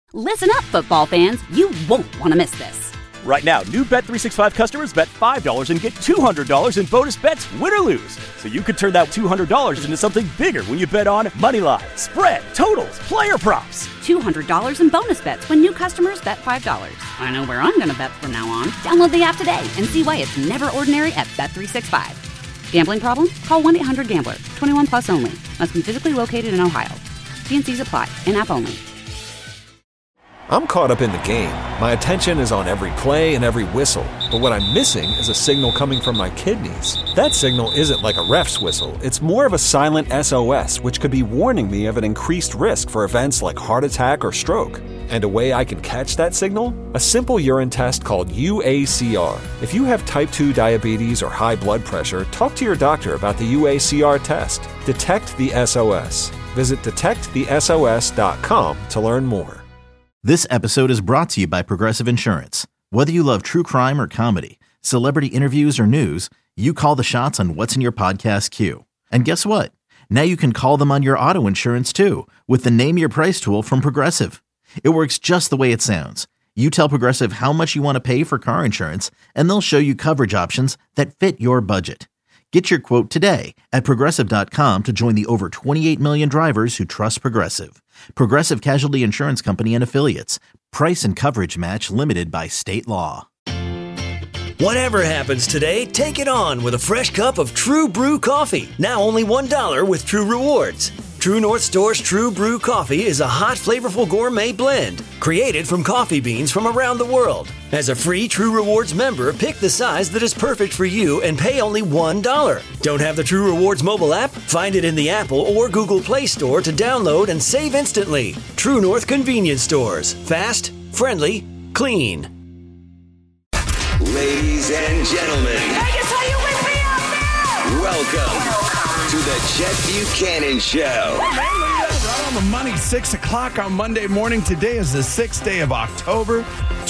Listen up, football fans. You won't want to miss this. Right now, new Bet365 customers bet $5 and get $200 in bonus bets, win or lose. So you could turn that $200 into something bigger when you bet on moneyline, spread, totals, player props. $200 in bonus bets when new customers bet $5. I know where I'm going to bet from now on. Download the app today and see why it's never ordinary at Bet365. Gambling problem? Call 1-800-GAMBLER. 21 plus only. Must be physically located in Ohio. T&Cs apply. In-app only. I'm caught up in the game. My attention is on every play and every whistle. But what I'm missing is a signal coming from my kidneys. That signal isn't like a ref's whistle. It's more of a silent SOS, which could be warning me of an increased risk for events like heart attack or stroke. And a way I can catch that signal? A simple urine test called UACR. If you have type 2 diabetes or high blood pressure, talk to your doctor about the UACR test. Detect the SOS. Visit detectthesos.com to learn more. This episode is brought to you by Progressive Insurance. Whether you love true crime or comedy, celebrity interviews or news, you call the shots on what's in your podcast queue. And guess what? Now you can call them on your auto insurance too with the Name Your Price tool from Progressive. It works just the way it sounds. You tell Progressive how much you want to pay for car insurance, and they'll show you coverage options that fit your budget. Get your quote today at Progressive.com to join the over 28 million drivers who trust Progressive. Progressive Casualty Insurance Company and Affiliates. Price and coverage match limited by state law. Whatever happens today, take it on with a fresh cup of True Brew coffee. Now only $1 with True Rewards. True North Store's True Brew coffee is a hot, flavorful gourmet blend created from coffee beans from around the world. As a free True Rewards member, pick the size that is perfect for you and pay only $1. Don't have the True Rewards mobile app? Find it in the Apple or Google Play Store to download and save instantly. True North Convenience Stores. Fast, friendly, clean. Ladies and gentlemen, Vegas, are you with me out there? welcome to the Chet Buchanan Show. Right on the money, 6 o'clock on Monday morning. Today is the 6th day of October,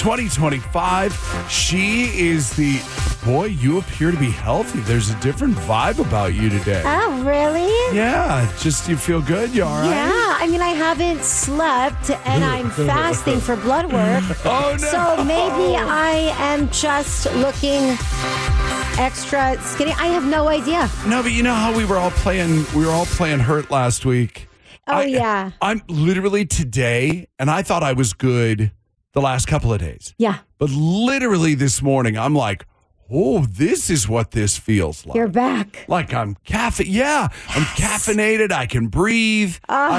2025. She is the... Boy, you appear to be healthy. There's a different vibe about you today. Oh, really? Yeah, just you feel good? You all right? Yeah, I mean, I haven't slept and I'm fasting for blood work. Oh, no. So maybe I am just looking extra skinny. I have no idea. No, but you know how we were all playing hurt last week? Oh, yeah. I'm literally today, and I thought I was good the last couple of days. Yeah. But literally this morning, I'm like, oh, this is what this feels like. You're back. Like I'm I'm caffeinated. I can breathe.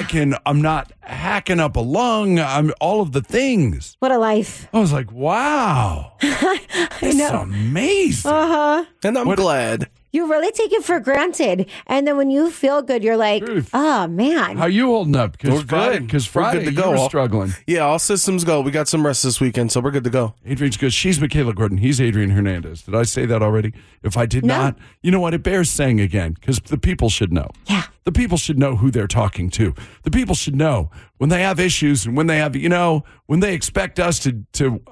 I'm not hacking up a lung. I'm all of the things. What a life. I was like, wow. This is amazing. Uh-huh. And I'm glad. You really take it for granted. And then when you feel good, you're like, oh, man. How you holding up? We're good. Because Friday, we're good to go. You were struggling. Yeah, all systems go. We got some rest this weekend, so we're good to go. Adrian's good. She's Michaela Gordon. He's Adrian Hernandez. Did I say that already? If I did not, you know what? It bears saying again, because the people should know. Yeah. The people should know who they're talking to. The people should know when they have issues and when they have, when they expect us to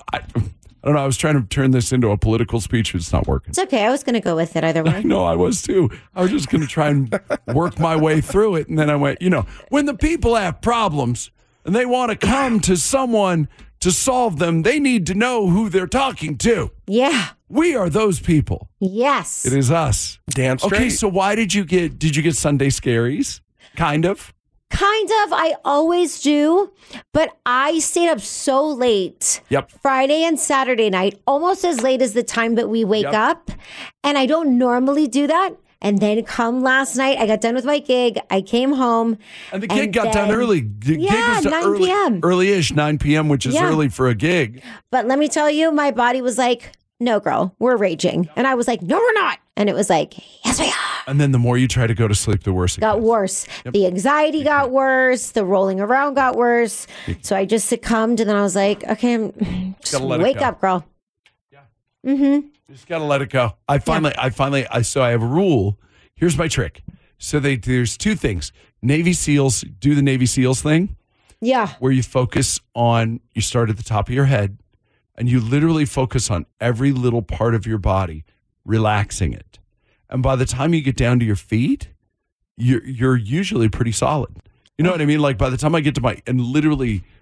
I don't know. I was trying to turn this into a political speech, but it's not working. It's okay. I was going to go with it either way. I know, I was too. I was just going to try and work my way through it. And then I went, when the people have problems and they want to come to someone to solve them, they need to know who they're talking to. Yeah. We are those people. Yes. It is us. Damn straight. Okay, so why did you get Sunday Scaries? Kind of. Kind of. I always do. But I stayed up so late. Yep. Friday and Saturday night, almost as late as the time that we wake up. And I don't normally do that. And then come last night, I got done with my gig. I came home. And the gig got done early. The gig was 9 p.m. Early-ish, 9 p.m., which is early for a gig. But let me tell you, my body was like, no, girl, we're raging. And I was like, no, we're not. And it was like, yes, we are. And then the more you try to go to sleep, the worse it got gets. worse. Yep. The anxiety got worse. The rolling around got worse. So I just succumbed. And then I was like, okay, just wake up, girl. Yeah. Mm-hmm. Just got to let it go. I have a rule. Here's my trick. So there's two things. Navy SEALs do the Navy SEALs thing. Yeah. Where you start at the top of your head and you literally focus on every little part of your body, relaxing it. And by the time you get down to your feet, you're usually pretty solid. You know what I mean? Like by the time I get to and literally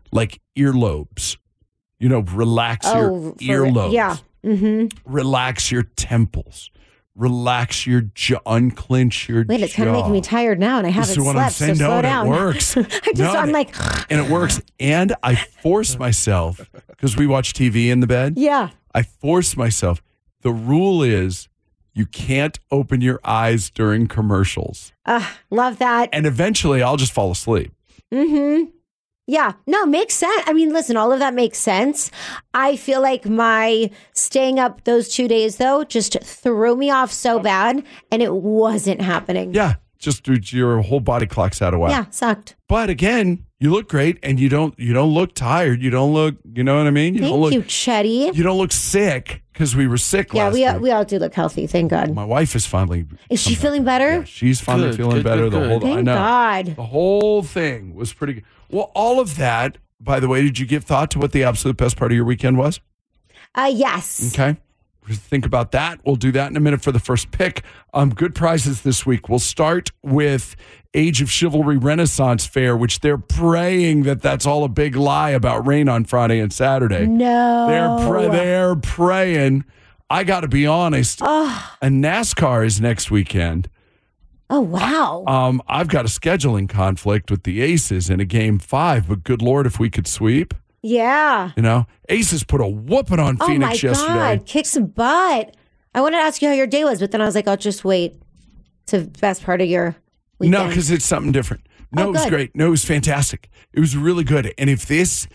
like earlobes. Relax your earlobes. Yeah. Mm-hmm. Relax your temples. Relax your jaw. Unclench your jaw. Wait, it's kind of making me tired now, and I haven't slept. I'm saying. So slow down. It works. I'm like, and it works. And I force myself because we watch TV in the bed. Yeah. I force myself. The rule is you can't open your eyes during commercials. Love that. And eventually, I'll just fall asleep. Mm-hmm. Yeah, no, makes sense. I mean, listen, all of that makes sense. I feel like my staying up those 2 days, though, just threw me off so bad, and it wasn't happening. Yeah, just your whole body clock's out of whack. Yeah, sucked. But again, you look great, and you don't look tired. You don't look, you know what I mean? Thank you, Chetty. You don't look sick because we were sick last week. Yeah, we all do look healthy, thank God. My wife is finally. Is she feeling better? Yeah, she's finally feeling better. Thank God. The whole thing was pretty good. Well, all of that, by the way, did you give thought to what the absolute best part of your weekend was? Yes. Okay. Think about that. We'll do that in a minute for the first pick. Good prizes this week. We'll start with Age of Chivalry Renaissance Fair, which they're praying that's all a big lie about rain on Friday and Saturday. No. They're praying. I got to be honest. And NASCAR is next weekend. Oh, wow. I've got a scheduling conflict with the Aces in a game 5, but good Lord, if we could sweep. Yeah. Aces put a whooping on Phoenix yesterday. Oh, my God. Kick some butt. I wanted to ask you how your day was, but then I was like, I'll just wait to the best part of your weekend. No, because it's something different. No, it was great. No, it was fantastic. It was really good. And if this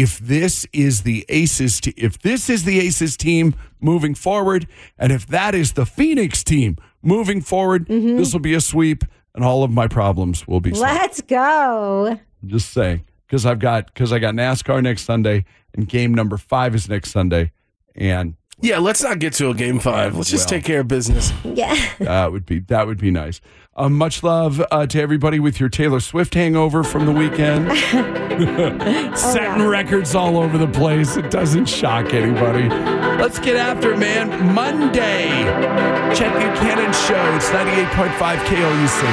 is the Aces, if this is the Aces team moving forward, and if that is the Phoenix team moving forward, this will be a sweep, and all of my problems will be solved. Let's go. Just saying, because I got NASCAR next Sunday, and game number 5 is next Sunday, and yeah, let's not get to a game 5. Let's just take care of business. Yeah, that would be nice. Much love to everybody with your Taylor Swift hangover from the weekend. Setting records all over the place. It doesn't shock anybody. Let's get after it, man. Monday, Chet Buchanan Show. It's 98.5 KLUC.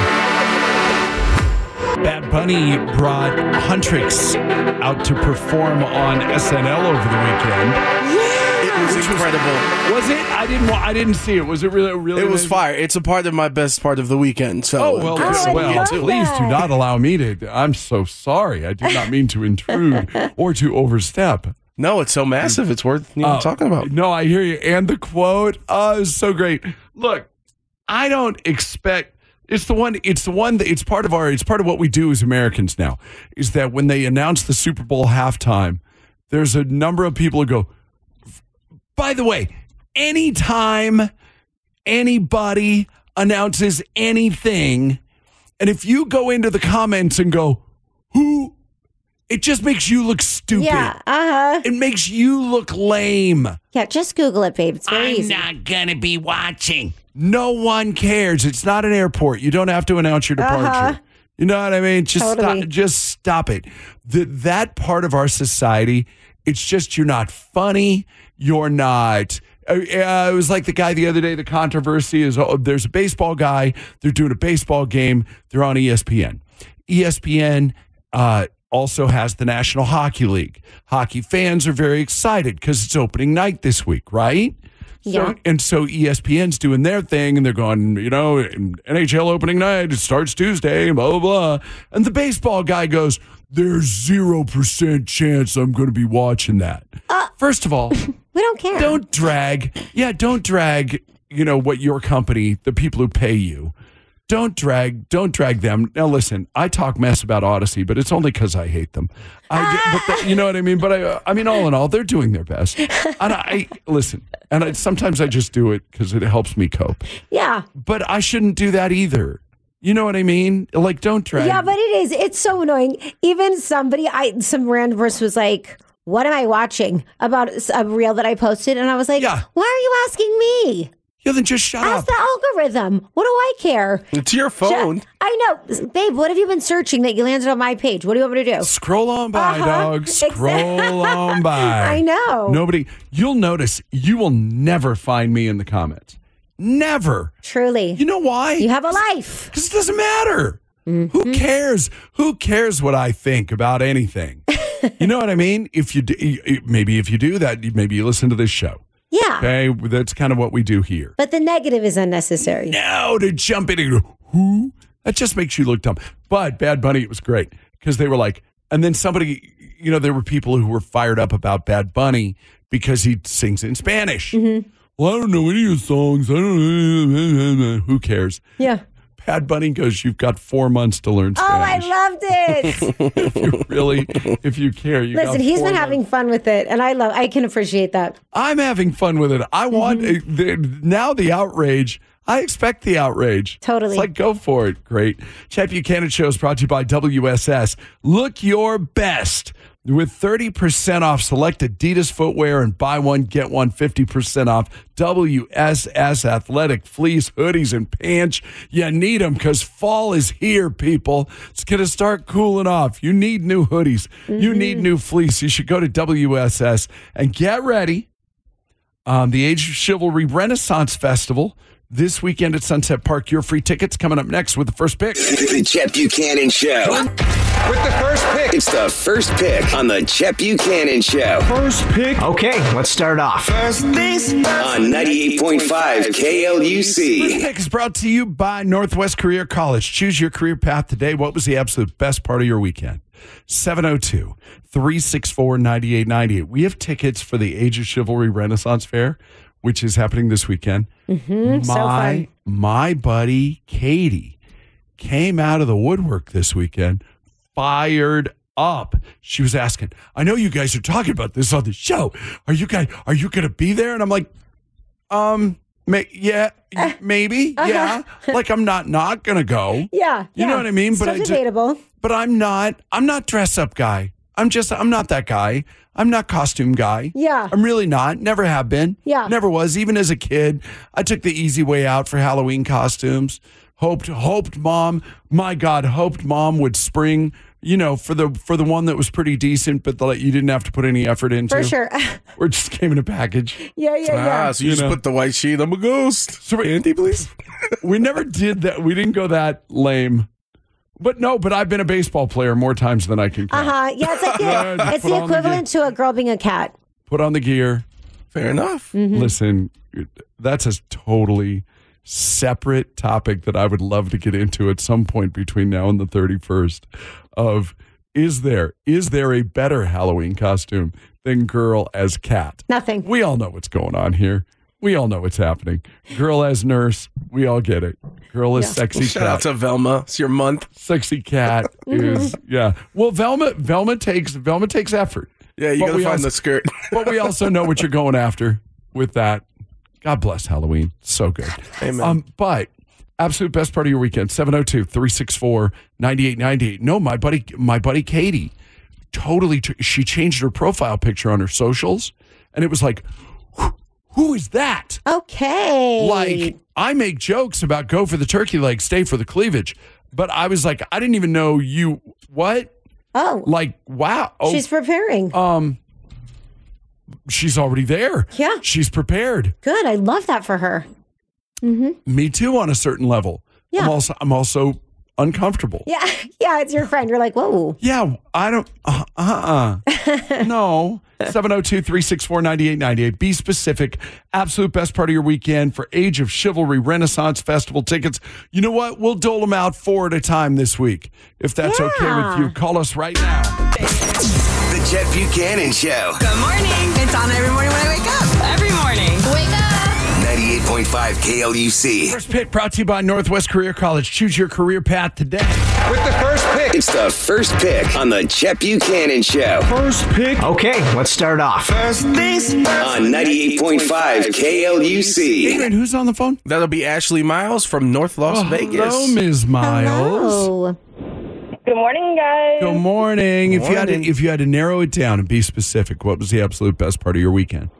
Bad Bunny brought Huntrix out to perform on SNL over the weekend. It was incredible. Was it? I didn't see it. Was it really? It was fire. It's a part of my best part of the weekend. So, please do not allow me to. I'm so sorry. I do not mean to intrude or to overstep. No, it's so massive. It's worth talking about. No, I hear you. And the quote is so great. Look, I don't expect. It's part of what we do as Americans now, is that when they announce the Super Bowl halftime, there's a number of people who go, by the way, anytime anybody announces anything, and if you go into the comments and go, who, it just makes you look stupid. Yeah, It makes you look lame. Yeah, just Google it, babe. It's very easy. I'm not going to be watching. No one cares. It's not an airport. You don't have to announce your departure. You know what I mean? Just stop it. That part of our society, it's just you're not funny. You're not. It was like the guy the other day, the controversy is, there's a baseball guy. They're doing a baseball game. They're on ESPN. ESPN also has the National Hockey League. Hockey fans are very excited because it's opening night this week, right? Yeah. So ESPN's doing their thing, and they're going, NHL opening night, it starts Tuesday, blah, blah, blah. And the baseball guy goes, there's 0% chance I'm going to be watching that. First of all, we don't care. Don't drag, what your company, the people who pay you, don't drag them. Now, listen, I talk mess about Odyssey, but it's only because I hate them. You know what I mean? But I mean, all in all, they're doing their best. And sometimes I just do it because it helps me cope. Yeah. But I shouldn't do that either. You know what I mean? Like, don't drag. Yeah, but it's so annoying. Even some random person was like, what am I watching? About a reel that I posted. And I was like, why are you asking me? Yeah, then just shut up. Ask the algorithm. What do I care? It's your phone. I know. Babe, what have you been searching that you landed on my page? What do you want me to do? Scroll on by, dog. Scroll on by. I know. You'll notice you will never find me in the comments. Never. Truly. You know why? You have a life. Because it doesn't matter. Mm-hmm. Who cares? Who cares what I think about anything? You know what I mean? If you do, maybe if you do that, maybe you listen to this show. Yeah. Okay, that's kind of what we do here. But the negative is unnecessary. No, to jump in and go, who? That just makes you look dumb. But Bad Bunny, it was great because they were like, and then somebody, there were people who were fired up about Bad Bunny because he sings in Spanish. Mm-hmm. Well, I don't know any of your songs. I don't know. Who cares? Yeah. Bad Bunny goes, you've got 4 months to learn Spanish. Oh, I loved it. if you care. Listen, he's been having fun with it, and I can appreciate that. I'm having fun with it. I want, now the outrage, I expect the outrage. Totally. It's like, go for it. Great. Chet Buchanan Show is brought to you by WSS. Look your best with 30% off select Adidas footwear and buy one, get one 50% off. WSS athletic fleece, hoodies, and pants. You need them because fall is here, people. It's going to start cooling off. You need new hoodies. You need new fleece. You should go to WSS and get ready. The Age of Chivalry Renaissance Festival this weekend at Sunset Park. Your free tickets coming up next with the first pick. The Chet Buchanan Show. With the first pick. It's the first pick on the Chet Buchanan Show. First pick. Okay, let's start off. First things first. On 98.5 KLUC. First pick is brought to you by Northwest Career College. Choose your career path today. What was the absolute best part of your weekend? 702-364-9898. We have tickets for the Age of Chivalry Renaissance Fair, which is happening this weekend. Mm-hmm. So fun. My buddy Katie came out of the woodwork this weekend, fired up. She was asking, I know you guys are talking about this on the show. Are you going to be there? And I'm like, maybe. Yeah. Like, I'm not going to go. Yeah. You know what I mean? Still debatable. But I'm not dress up guy. I'm not that guy. I'm not costume guy. Yeah. I'm really not. Never have been. Yeah. Never was. Even as a kid, I took the easy way out for Halloween costumes. Hoped mom would spring, for the one that was pretty decent, but that you didn't have to put any effort into. For sure. Or it just came in a package. Yeah. So you just put the white sheet. I'm a ghost. So Andy, please. We never did that. We didn't go that lame. But I've been a baseball player more times than I can count. Yeah, it's like it's the equivalent to a girl being a cat. Put on the gear. Fair enough. Mm-hmm. Listen, that's a totally separate topic that I would love to get into at some point between now and the 31st of is there a better Halloween costume than girl as cat? Nothing. We all know what's going on here. We all know what's happening. Girl as nurse, we all get it. Girl as sexy cat. Shout out to Velma. It's your month. Sexy cat is Well, Velma takes effort. Yeah, you got to find the skirt. But we also know what you're going after with that. God bless Halloween. So good. Amen. But absolute best part of your weekend, 702-364-9898. No, my buddy Katie, totally, she changed her profile picture on her socials, and it was like, who is that? Okay. Like, I make jokes about go for the turkey leg, stay for the cleavage. But I was like, I didn't even know you, what? Oh. Like, wow. Oh, she's preparing. She's already there. Yeah. She's prepared. Good. I love that for her. Mm-hmm. Me too, on a certain level. Yeah. I'm also uncomfortable. Yeah. Yeah, it's your friend. You're like, whoa. Yeah, I don't, No. 702-364-9898. Be specific. Absolute best part of your weekend for Age of Chivalry Renaissance Festival tickets. You know what? We'll dole them out 4 at a time this week, if that's okay with you. Call us right now. The Chet Buchanan Show. Good morning. It's on every morning when I wake up. Every morning. Wake up. 98.5 KLUC. First pick brought to you by Northwest Career College. Choose your career path today. With the first pick. It's the first pick on the Chet Buchanan Show. First pick. Okay, let's start off. First things first. On 98.5 KLUC. Adrian, who's on the phone? That'll be Ashley Miles from North Las Vegas. Hello, Ms. Miles. Hello. Good morning, guys. Good morning. If you had to narrow it down and be specific, what was the absolute best part of your weekend?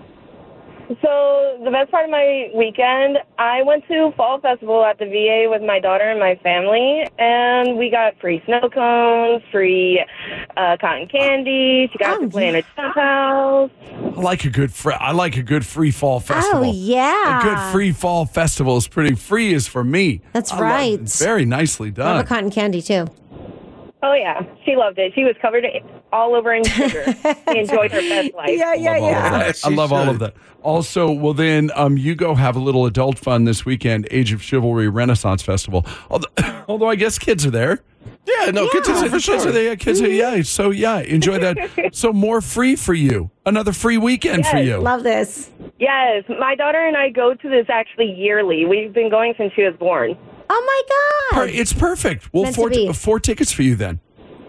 So the best part of my weekend, I went to Fall Festival at the VA with my daughter and my family, and we got free snow cones, free cotton candy. She got to play in a jump house. I like a good free fall festival. Oh, yeah. A good free fall festival is pretty free is for me. That's right. Very nicely done. I love a cotton candy, too. Oh, yeah. She loved it. She was covered all over in sugar. She enjoyed her best life. I love all of that. Also, well, then you go have a little adult fun this weekend, Age of Chivalry Renaissance Festival. Although I guess kids are there. Yeah, no, kids are there for sure. Kids are there. Kids are, yeah. So, yeah, enjoy that. So, more free for you. Another free weekend for you. Love this. Yes, my daughter and I go to this actually yearly. We've been going since she was born. Oh, my God. It's perfect. Well, four tickets for you then.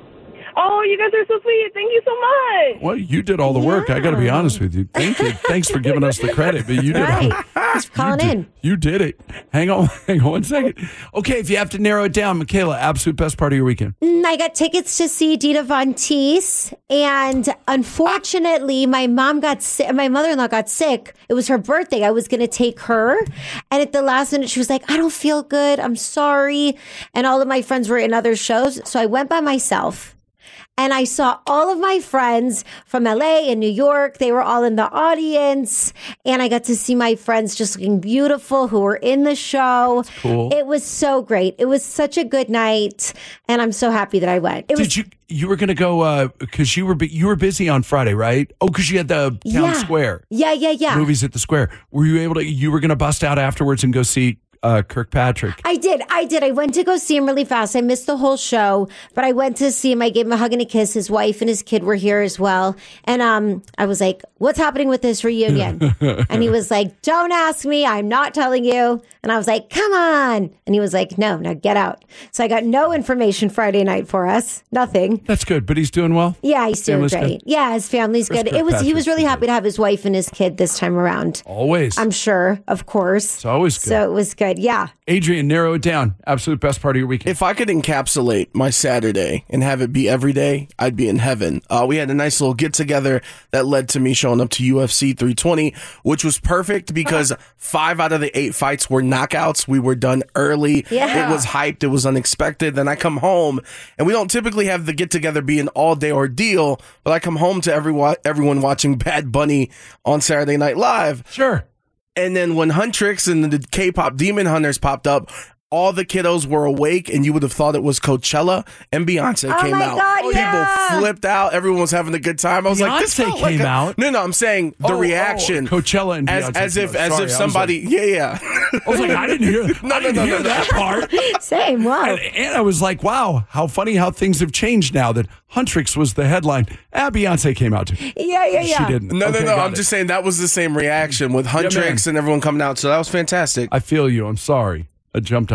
Oh, you guys are so sweet. Thank you so much. Well, you did all the work. I got to be honest with you. Thank you. Thanks for giving us the credit, but you did He's calling in. You did it. Hang on 1 second. Okay, if you have to narrow it down, Michaela, absolute best part of your weekend. I got tickets to see Dita Von Teese, and unfortunately, my mom got sick. My mother-in-law got sick. It was her birthday. I was going to take her, and at the last minute, she was like, "I don't feel good. I'm sorry." And all of my friends were in other shows, so I went by myself. And I saw all of my friends from LA and New York. They were all in the audience. And I got to see my friends just looking beautiful who were in the show. That's cool. It was so great. It was such a good night. And I'm so happy that I went. You were going to go because you were busy on Friday, right? Oh, because you had the Town Square. Yeah. Movies at the Square. Were you able to, you were going to bust out afterwards and go see Kirkpatrick? I did. I went to go see him really fast. I missed the whole show, but I went to see him. I gave him a hug and a kiss. His wife and his kid were here as well. And I was like, "What's happening with this reunion?" And he was like, "Don't ask me. I'm not telling you." And I was like, "Come on." And he was like, "No, get out." So I got no information Friday night for us. Nothing. That's good. But he's doing well? Yeah, he's doing great. Good? Yeah, his family's good. He was really happy to have his wife and his kid this time around. Always. I'm sure, of course. It's always good. So it was good. Yeah. Adrian, narrow it down. Absolute best part of your weekend. If I could encapsulate my Saturday and have it be every day, I'd be in heaven. We had a nice little get together that led to me showing up to UFC 320, which was perfect because 5 out of the 8 fights were knockouts. We were done early. Yeah. It was hyped. It was unexpected. Then I come home, and we don't typically have the get together be an all day ordeal, but I come home to everyone watching Bad Bunny on Saturday Night Live. Sure. And then when Huntrix and the K-pop Demon Hunters popped up, all the kiddos were awake, and you would have thought it was Coachella, and Beyonce came out. God, People flipped out. Everyone was having a good time. I was like, "This felt came out." No, I'm saying the reaction. Coachella and Beyonce. As if somebody. Yeah. I was like, I didn't hear. I didn't hear that part. Same. Wow. And I was like, wow, how funny how things have changed now that Huntrix was the headline. Beyonce came out too. Yeah. She didn't. No. I'm just saying that was the same reaction with Huntrix and everyone coming out. So that was fantastic. I feel you. I'm sorry. I jumped.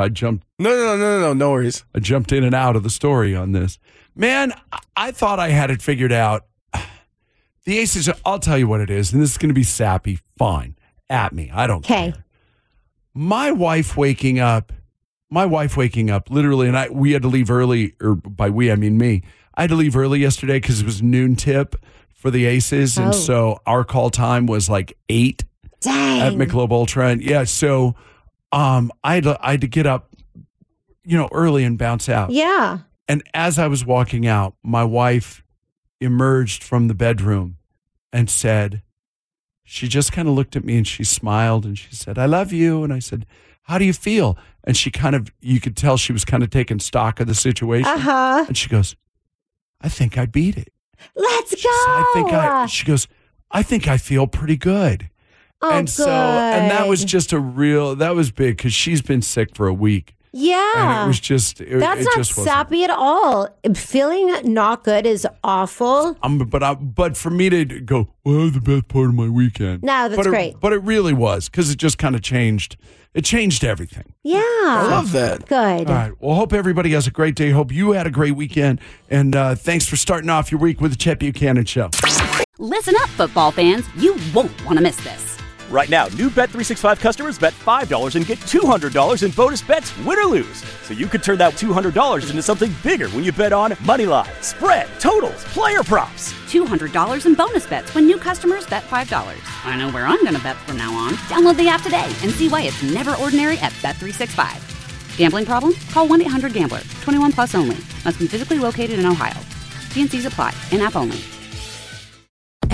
No worries. I jumped in and out of the story on this. Man, I thought I had it figured out. The Aces, I'll tell you what it is, and this is going to be sappy. Fine. At me. I don't care. My wife waking up, literally, and we had to leave early, or by we, I mean me. I had to leave early yesterday because it was noon tip for the Aces, and so our call time was like 8 at Michelob Ultra. And yeah, so I had to get up, early and bounce out. Yeah. And as I was walking out, my wife emerged from the bedroom and said, she just kind of looked at me and she smiled and she said, "I love you." And I said, "How do you feel?" And she you could tell she was kind of taking stock of the situation. Uh-huh. And she goes, "I think I beat it. Let's go." She goes, "I think I feel pretty good." Oh, and good. so, and that was just that was big because she's been sick for a week. Yeah. And it was just, that's not sappy at all. Feeling not good is awful. But for me to go, well, the best part of my weekend. No, that's great. But it really was because it just kind of changed. It changed everything. Yeah. I love that. Good. All right. Well, hope everybody has a great day. Hope you had a great weekend. And thanks for starting off your week with the Chet Buchanan Show. Listen up, football fans. You won't want to miss this. Right now, new Bet365 customers bet $5 and get $200 in bonus bets, win or lose. So you could turn that $200 into something bigger when you bet on Moneyline, spread, totals, player props. $200 in bonus bets when new customers bet $5. I know where I'm going to bet from now on. Download the app today and see why it's never ordinary at Bet365. Gambling problem? Call 1-800-GAMBLER. 21 plus only. Must be physically located in Ohio. T&Cs apply. In-app only.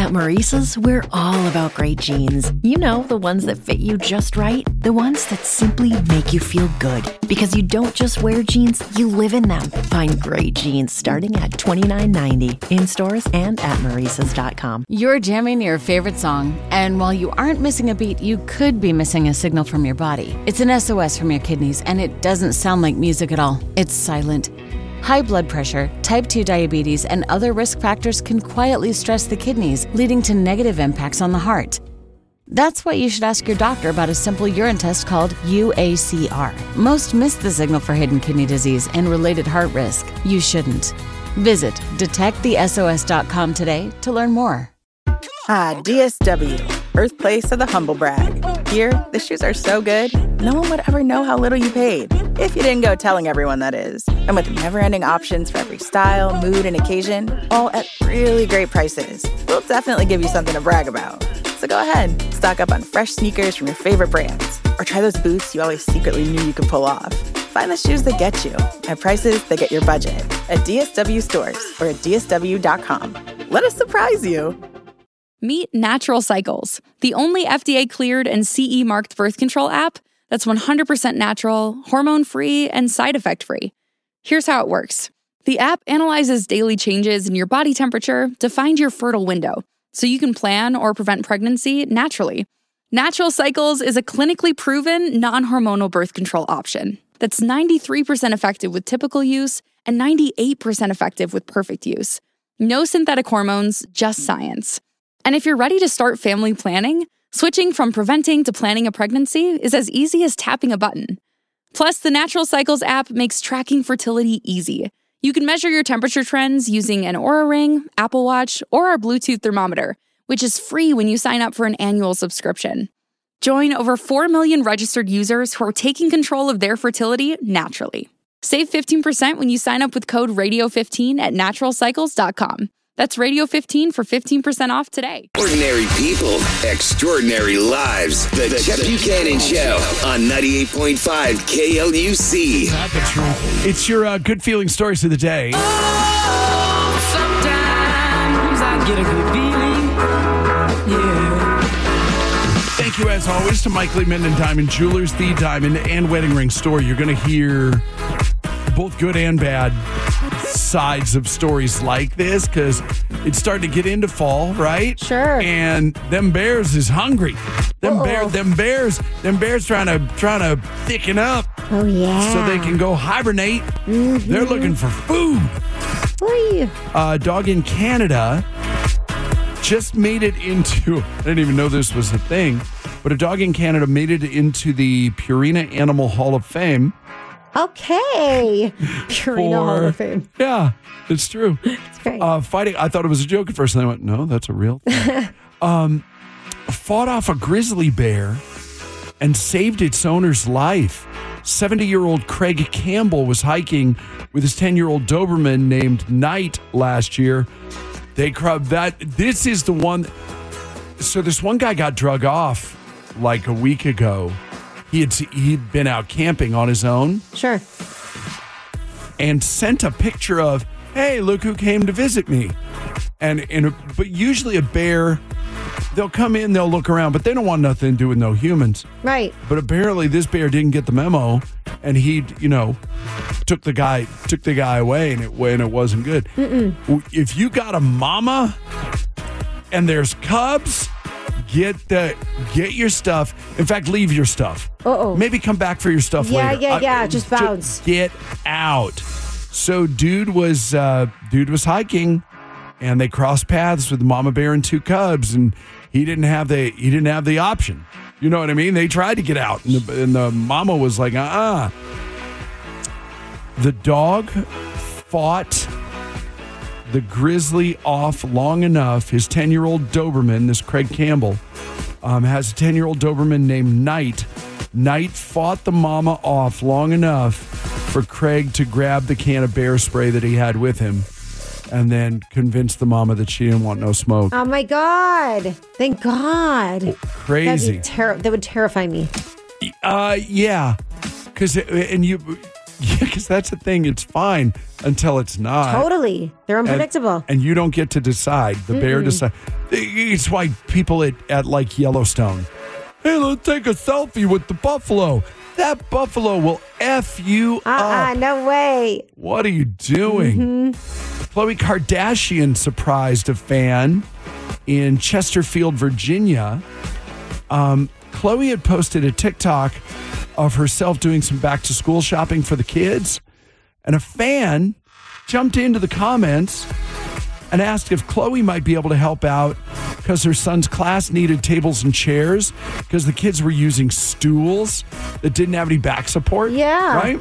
At Maurice's, we're all about great jeans. You know, the ones that fit you just right. The ones that simply make you feel good. Because you don't just wear jeans, you live in them. Find great jeans starting at $29.90 in stores and at Maurice's.com. You're jamming your favorite song, and while you aren't missing a beat, you could be missing a signal from your body. It's an SOS from your kidneys, and it doesn't sound like music at all. It's silent. High blood pressure, type 2 diabetes, and other risk factors can quietly stress the kidneys, leading to negative impacts on the heart. That's why you should ask your doctor about a simple urine test called UACR. Most miss the signal for hidden kidney disease and related heart risk. You shouldn't. Visit detectthesos.com today to learn more. DSW, birthplace of the humble brag. Here, the shoes are so good, no one would ever know how little you paid. If you didn't go telling everyone, that is. And with never-ending options for every style, mood, and occasion, all at really great prices, we'll definitely give you something to brag about. So go ahead, stock up on fresh sneakers from your favorite brands, or try those boots you always secretly knew you could pull off. Find the shoes that get you at prices that get your budget at DSW stores or at DSW.com. Let us surprise you. Meet Natural Cycles, the only FDA-cleared and CE-marked birth control app that's 100% natural, hormone-free, and side-effect-free. Here's how it works. The app analyzes daily changes in your body temperature to find your fertile window, so you can plan or prevent pregnancy naturally. Natural Cycles is a clinically proven, non-hormonal birth control option that's 93% effective with typical use and 98% effective with perfect use. No synthetic hormones, just science. And if you're ready to start family planning, switching from preventing to planning a pregnancy is as easy as tapping a button. Plus, the Natural Cycles app makes tracking fertility easy. You can measure your temperature trends using an Oura Ring, Apple Watch, or our Bluetooth thermometer, which is free when you sign up for an annual subscription. Join over 4 million registered users who are taking control of their fertility naturally. Save 15% when you sign up with code Radio15 at naturalcycles.com. That's Radio15 for 15% off today. Ordinary people, extraordinary lives. The Chet Buchanan Show on 98.5 KLUC. Not the truth. It's your good feeling stories of the day. Oh, sometimes I get a good feeling. Yeah. Thank you, as always, to Mike Lee Minden Diamond Jewelers, the diamond and wedding ring store. You're going to hear both good and bad sides of stories like this because it's starting to get into fall, right? Sure. And them bears is hungry. Them bears trying to thicken up. Oh yeah. So they can go hibernate. Mm-hmm. They're looking for food. A dog in Canada just made it into, I didn't even know this was a thing, but a dog in Canada made it into the Purina Animal Hall of Fame. Okay. Purina Hall of Fame. Yeah, it's true. It's great. Fighting, I thought it was a joke at first, and I went, no, that's a real thing. Fought off a grizzly bear and saved its owner's life. 70-year-old Craig Campbell was hiking with his 10-year-old Doberman named Knight last year. This is the one. So this one guy got drug off like a week ago. He'd been out camping on his own. Sure. And sent a picture of, hey, look who came to visit me. But usually a bear, they'll come in, they'll look around, but they don't want nothing to do with no humans. Right. But apparently this bear didn't get the memo, and he, took the guy away, and it wasn't good. Mm-mm. If you got a mama and there's cubs, get your stuff. In fact, leave your stuff. Uh-oh. Maybe come back for your stuff later. Yeah. Just bounce. Get out. So dude was hiking, and they crossed paths with mama bear and two cubs, and he didn't have the option. You know what I mean? They tried to get out, and the mama was like, The dog fought the grizzly off long enough. His 10-year-old Doberman, this Craig Campbell, has a 10-year-old Doberman named Knight. Knight fought the mama off long enough for Craig to grab the can of bear spray that he had with him and then convinced the mama that she didn't want no smoke. Oh, my God. Thank God. Crazy. That would terrify me. Yeah. Yeah, because that's the thing. It's fine until it's not. Totally. They're unpredictable. And you don't get to decide. The bear decides. It's why people at like Yellowstone, hey, let's take a selfie with the buffalo. That buffalo will F you up. No way. What are you doing? Khloe Kardashian surprised a fan in Chesterfield, Virginia. Khloe had posted a TikTok of herself doing some back-to-school shopping for the kids, and a fan jumped into the comments and asked if Khloe might be able to help out because her son's class needed tables and chairs because the kids were using stools that didn't have any back support. Yeah. Right?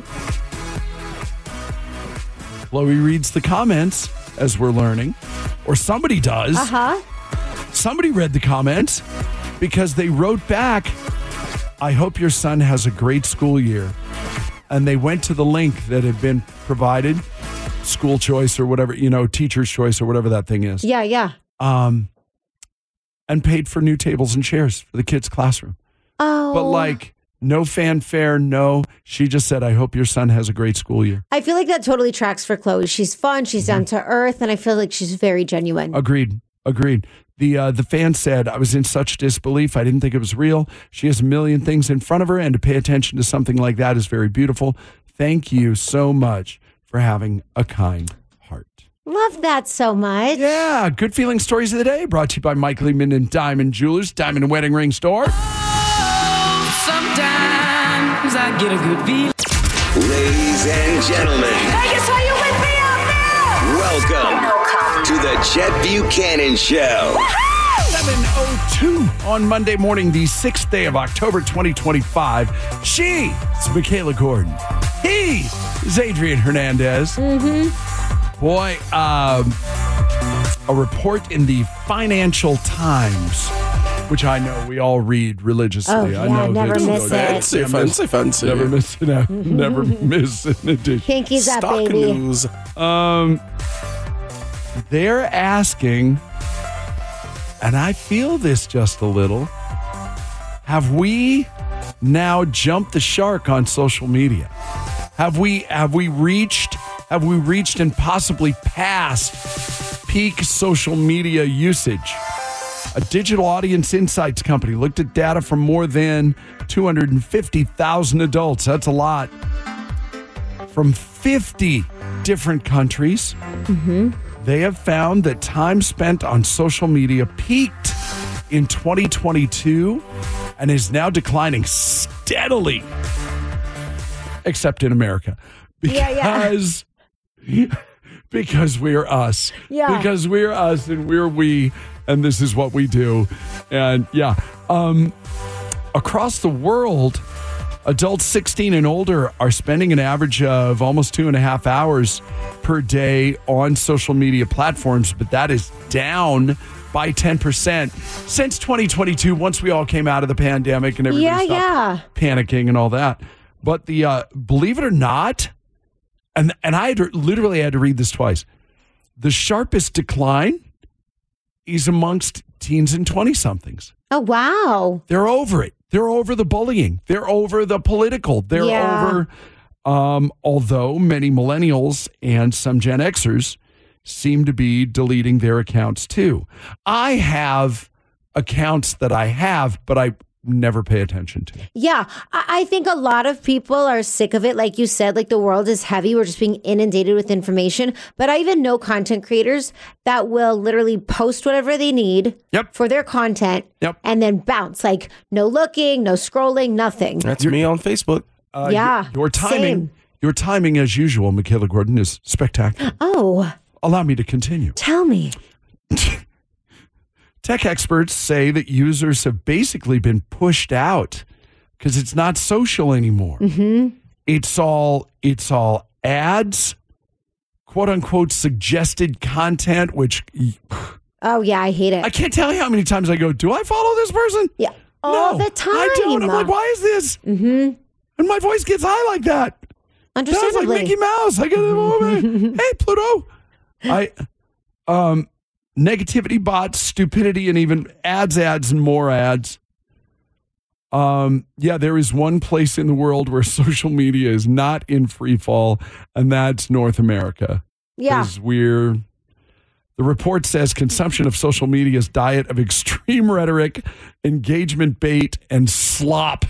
Khloe reads the comments, as we're learning, or somebody does. Somebody read the comments because they wrote back, I hope your son has a great school year. And they went to the link that had been provided, school choice or whatever, teacher's choice or whatever that thing is. Yeah. And paid for new tables and chairs for the kids' classroom. Oh. But no fanfare, no. She just said, I hope your son has a great school year. I feel like that totally tracks for Khloe. She's fun. She's down to earth. And I feel like she's very genuine. Agreed. The fan said, I was in such disbelief. I didn't think it was real. She has a million things in front of her, and to pay attention to something like that is very beautiful. Thank you so much for having a kind heart. Love that so much. Yeah. Good feeling stories of the day brought to you by Mike Lehman and Diamond Jewelers, Diamond and Wedding Ring Store. Sometimes I get a good feeling. Ladies and gentlemen. Vegas, are you with me out there? Welcome to the Chet Buchanan Show. 7:02 on Monday morning, the 6th day of October 2025. She is Michaela Gordon. He is Adrian Hernandez. Boy, a report in the Financial Times, which I know we all read religiously. Oh, yeah, I know never miss it. Fancy. Never miss it. Never miss an edition. Pinkies up, Stock baby. news. They're asking, and I feel this just a little, have we now jumped the shark on social media? Have we reached and possibly passed peak social media usage? A digital audience insights company looked at data from more than 250,000 adults. That's a lot. From 50 different countries. They have found that time spent on social media peaked in 2022 and is now declining steadily, except in America. Because we're us. Yeah. Because we're us and we're we, and this is what we do. And across the world, adults 16 and older are spending an average of almost 2.5 hours per day on social media platforms, but that is down by 10% since 2022, once we all came out of the pandemic and everybody stopped panicking and all that. But the believe it or not, and I literally had to read this twice, the sharpest decline is amongst teens and 20-somethings. Oh, wow. They're over it. They're over the bullying. They're over the political. They're over, although many millennials and some Gen Xers seem to be deleting their accounts too. I have accounts that I have, but I never pay attention to. Yeah, I think a lot of people are sick of it. Like you said, like the world is heavy. We're just being inundated with information. But I even know content creators that will literally post whatever they need for their content and then bounce. Like no looking, no scrolling, nothing. That's me on Facebook. Your timing, as usual, Michaela Gordon, is spectacular. Oh. Allow me to continue. Tell me. Tech experts say that users have basically been pushed out because it's not social anymore. It's all ads, quote unquote suggested content, which oh yeah, I hate it. I can't tell you how many times I go, do I follow this person? Yeah, all the time. I don't. I'm like, why is this? And my voice gets high like that. Understandably. Sounds like Mickey Mouse. I get it. Hey, Pluto. Negativity bots, stupidity, and even ads, and more ads. There is one place in the world where social media is not in free fall, and that's North America. Yeah. The report says consumption of social media's diet of extreme rhetoric, engagement bait, and slop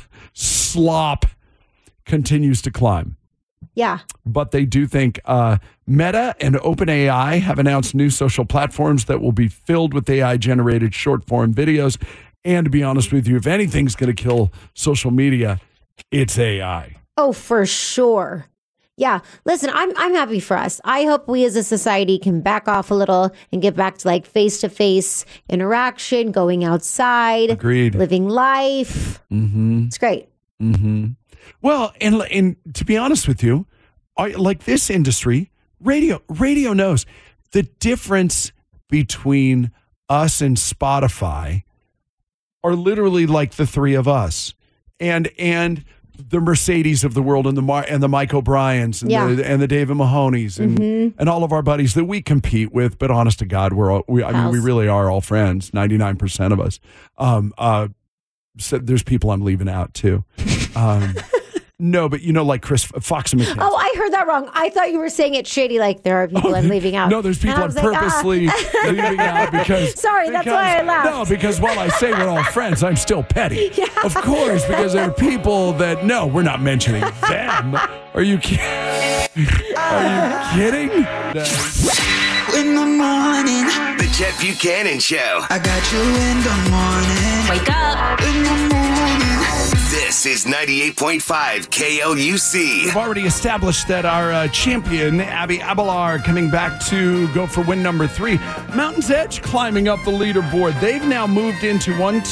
continues to climb. Yeah. But they do think Meta and OpenAI have announced new social platforms that will be filled with AI-generated short-form videos. And to be honest with you, if anything's going to kill social media, it's AI. Oh, for sure. Yeah. Listen, I'm happy for us. I hope we as a society can back off a little and get back to like face-to-face interaction, going outside. Agreed. Living life. Mm-hmm. It's great. Mm-hmm. Well, and to be honest with you, like this industry, radio knows the difference between us and Spotify are literally like the three of us and the Mercedes of the world and the Mike O'Briens and the David Mahoneys and all of our buddies that we compete with. But honest to God, we really are all friends. 99% of us. So there's people I'm leaving out too. No, but like Chris Fox and McKenzie. Oh, I heard that wrong. I thought you were saying it shady, like there are people I'm leaving out. No, there's people I'm purposely leaving out because... Sorry, that's why I laughed. No, because while I say we're all friends, I'm still petty. Yeah. Of course, because there are people that, no, we're not mentioning them. Are you kidding? Are you kidding? In the morning, The Chet Buchanan Show. I got you in the morning. Wake up. In the morning. This is 98.5 KLUC. We've already established that our champion, Abby Abelard, coming back to go for win number 3. Mountain's Edge climbing up the leaderboard. They've now moved into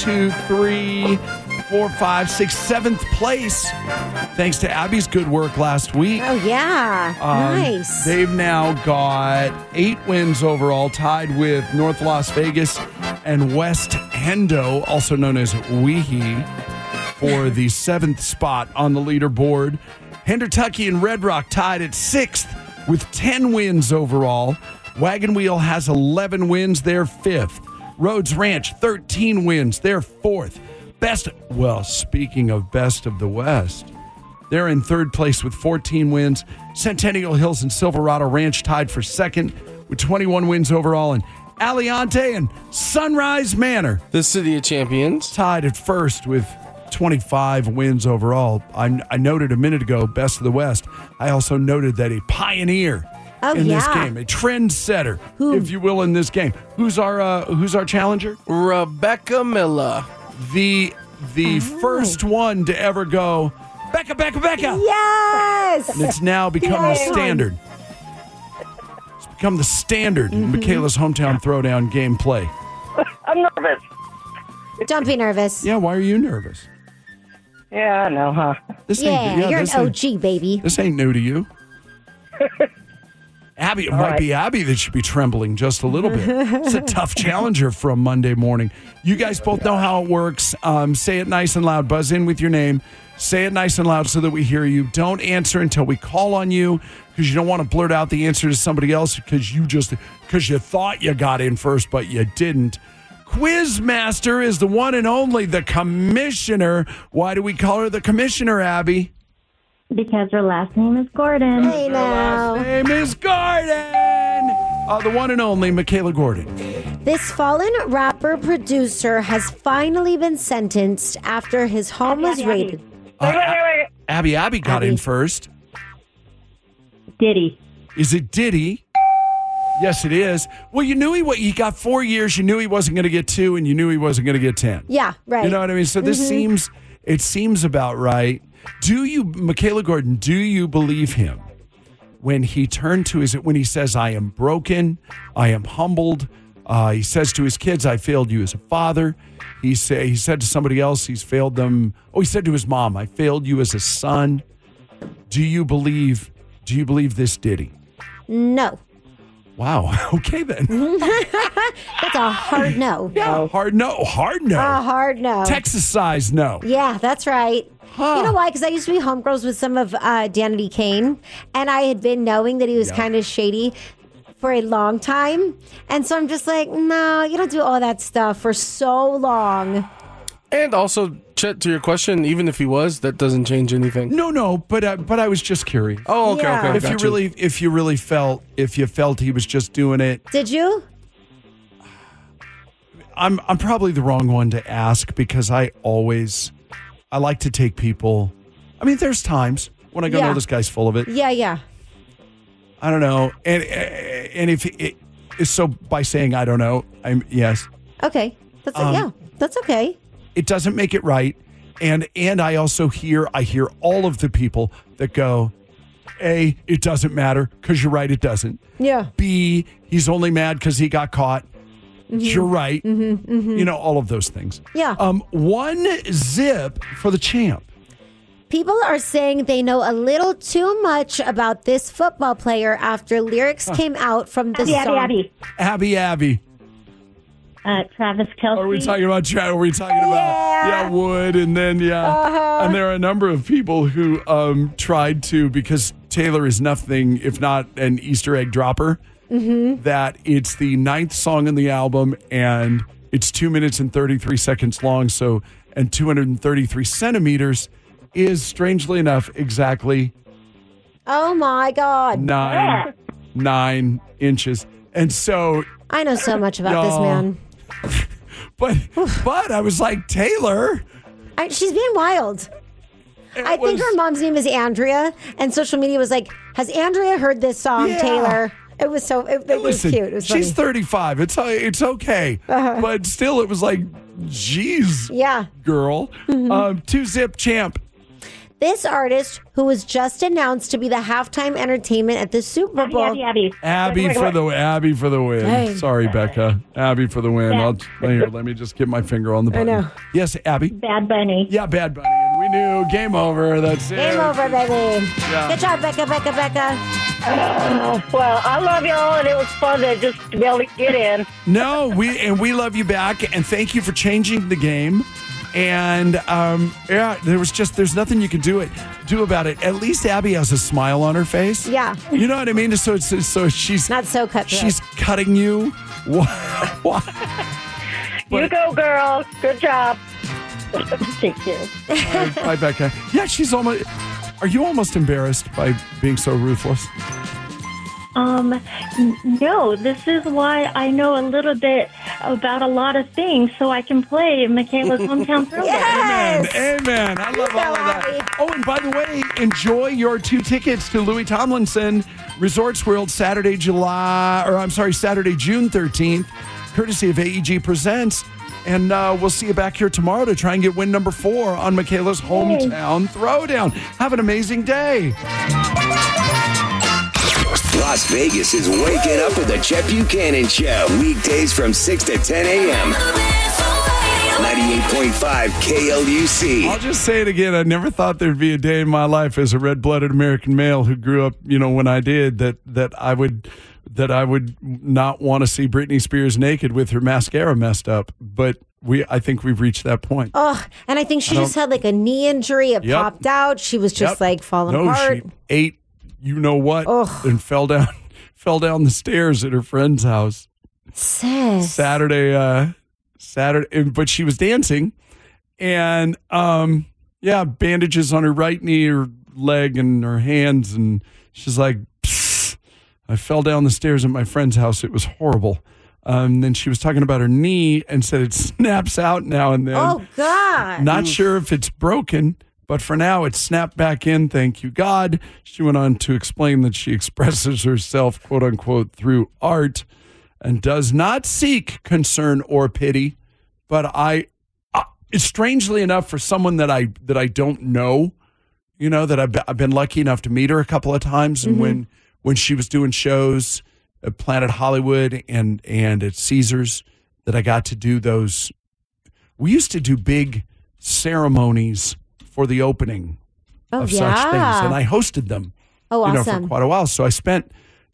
7th place. Thanks to Abby's good work last week. Oh, yeah. Nice. They've now got 8 wins overall, tied with North Las Vegas and West Hendo, also known as Weehee, for the 7th spot on the leaderboard. Hendertucky and Red Rock tied at 6th with 10 wins overall. Wagon Wheel has 11 wins. They're 5th. Rhodes Ranch, 13 wins. They're 4th. Speaking of best of the West, they're in 3rd place with 14 wins. Centennial Hills and Silverado Ranch tied for 2nd with 21 wins overall. And Aliante and Sunrise Manor, the City of Champions, tied at 1st with 25 wins overall. I noted a minute ago, best of the West. I also noted that a pioneer in this game, a trendsetter, if you will, in this game. Who's our challenger? Rebecca Miller. The first one to ever go, Becca. Yes! And it's now become the standard. It's become the standard in Michaela's hometown throwdown gameplay. I'm nervous. Don't be nervous. Yeah, why are you nervous? Yeah, I know, huh? You're an OG, baby. This ain't new to you. Abby, it might be Abby that should be trembling just a little bit. It's a tough challenger from Monday morning. You guys both know how it works. Say it nice and loud. Buzz in with your name. Say it nice and loud so that we hear you. Don't answer until we call on you because you don't want to blurt out the answer to somebody else because you thought you got in first, but you didn't. Quizmaster is the one and only, the commissioner. Why do we call her the commissioner, Abby? Because her last name is Gordon. Hey, now. Last name is Gordon. The one and only Michaela Gordon. This fallen rapper producer has finally been sentenced after his home was raided. Wait. Abby got in first. Diddy. Is it Diddy? Yes, it is. Well, you knew he got 4 years. You knew he wasn't going to get 2, and you knew he wasn't going to get 10. Yeah, right. You know what I mean? So this seems about right. Michaela Gordon, do you believe him when he when he says, I am broken, I am humbled? He says to his kids, I failed you as a father. He said to somebody else, he's failed them. Oh, he said to his mom, I failed you as a son. Do you believe this Diddy? No. Wow. Okay, then. That's a hard no. Yeah, hard no. A hard no. Texas size no. Yeah, that's right. Huh. You know why? Because I used to be homegirls with some of Danity Kane, and I had been knowing that he was kind of shady for a long time. And so I'm just like, no, you don't do all that stuff for so long. And also, Chet, to your question, even if he was, that doesn't change anything. No, but I was just curious. Oh, okay, okay. If you really felt he was just doing it. Did you? I'm probably the wrong one to ask because I like to take people. I mean, there's times when I go, no, this guy's full of it. Yeah. I don't know, and if it is so by saying I don't know, yes. Okay, that's okay. It doesn't make it right, and I also hear all of the people that go, A, it doesn't matter because you're right, it doesn't. Yeah. B, he's only mad because he got caught. Mm-hmm. You're right. Mm-hmm. You know, all of those things. Yeah. 1 zip for the champ. People are saying they know a little too much about this football player after lyrics came out from the song. Abby. Travis Kelce. Are we talking about Chad? Are we talking about Wood? And then, and there are a number of people who tried to, because Taylor is nothing if not an Easter egg dropper, that it's the 9th song in the album and it's 2 minutes and 33 seconds long. So, and 233 centimeters is, strangely enough, exactly. Oh my God. 9 inches. And so. I know so much about this man. But I was like, Taylor. She's being wild. I think her mom's name is Andrea, and social media was like, has Andrea heard this song, Taylor? It was so, it was cute. It was she's funny. 35. It's okay. But still, it was like, geez. Yeah. Girl. 2-zip champ. This artist, who was just announced to be the halftime entertainment at the Super Bowl. Abby for the win. Dang. Sorry, Becca. Abby for the win. Let me just get my finger on the button. I know. Yes, Abby. Bad Bunny. Yeah, Bad Bunny. And we knew. Game over. That's it. Game over, baby. Yeah. Good job, Becca. Well, I love y'all, and it was fun to just be able to get in. No, we love you back, and thank you for changing the game. And there's nothing you can do about it. At least Abby has a smile on her face. Yeah. You know what I mean? So she's not so cutthroat. She's cutting you. What? You go, girl. Good job. Thank you. Bye, Becca. Yeah, she's almost. Are you almost embarrassed by being so ruthless? No, this is why I know a little bit about a lot of things so I can play Michaela's Hometown Throwdown. Yes! Amen. I love all of that. Oh, and by the way, enjoy your 2 tickets to Louis Tomlinson Resorts World Saturday, June 13th, courtesy of AEG Presents. And we'll see you back here tomorrow to try and get win number 4 on Michaela's Hometown Throwdown. Have an amazing day. Las Vegas is waking up with the Chet Buchanan Show. Weekdays from 6 to 10 a.m. 98.5 KLUC. I'll just say it again. I never thought there'd be a day in my life as a red-blooded American male who grew up, when I did, that I would not want to see Britney Spears naked with her mascara messed up. But I think we've reached that point. Oh, and I think she just had like a knee injury. It popped out. She was just falling apart. She ate and fell down the stairs at her friend's house. Sis. Saturday, but she was dancing, and bandages on her right knee, her leg, and her hands, and she's like, I fell down the stairs at my friend's house. It was horrible. Then she was talking about her knee and said it snaps out now and then. Oh, God. Not sure if it's broken, but for now it's snapped back in. Thank you, God. She went on to explain that she expresses herself, quote unquote, through art and does not seek concern or pity. But strangely enough, for someone that I don't know, that I've been lucky enough to meet her a couple of times. And when she was doing shows at Planet Hollywood and at Caesars, that I got to do those. We used to do big ceremonies for the opening of such things, and I hosted them. Oh, awesome! For quite a while. So I spent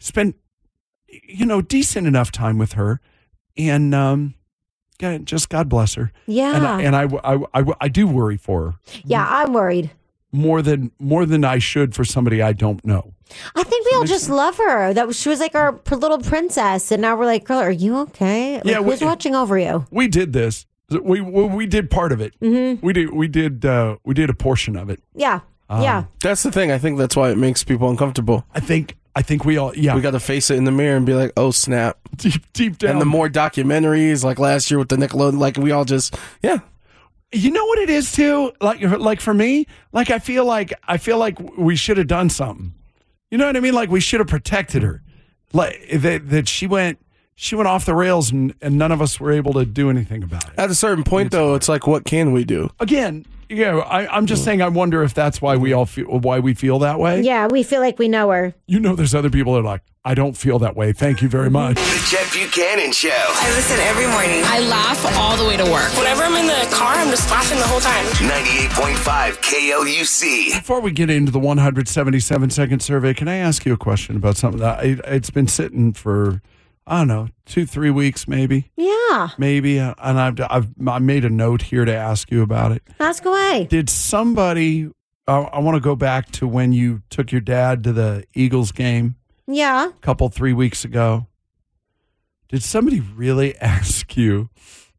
decent enough time with her, and just God bless her. Yeah, and I do worry for her. Yeah, I'm worried more than I should for somebody I don't know. I think we all just love her. She was like our little princess, and now we're like, girl, are you okay? Like, who's watching over you? We did this. We did part of it. Mm-hmm. We did a portion of it. Yeah. Yeah. That's the thing. I think that's why it makes people uncomfortable. I think we all, we got to face it in the mirror and be like, oh snap, deep down. And the more documentaries, like last year with the Nickelodeon, like we all just, yeah. You know what it is too? Like for me, like I feel like we should have done something. You know what I mean? Like we should have protected her. Like that she went off the rails and none of us were able to do anything about it. At a certain point, though, it's like, what can we do? Again, I'm just saying. I wonder if that's why we feel that way. Yeah, we feel like we know her. You know, there's other people that are like, I don't feel that way. Thank you very much. The Chet Buchanan Show. I listen every morning. I laugh all the way to work. Whenever I'm in the car, I'm just laughing the whole time. 98.5 KLUC. Before we get into the 177-second survey, can I ask you a question about something that it's been sitting for, I don't know, 2-3 weeks maybe? Yeah. Maybe. And I made a note here to ask you about it. Ask away. Did somebody, I want to go back to when you took your dad to the Eagles game. Yeah. A 3 weeks ago. Did somebody really ask you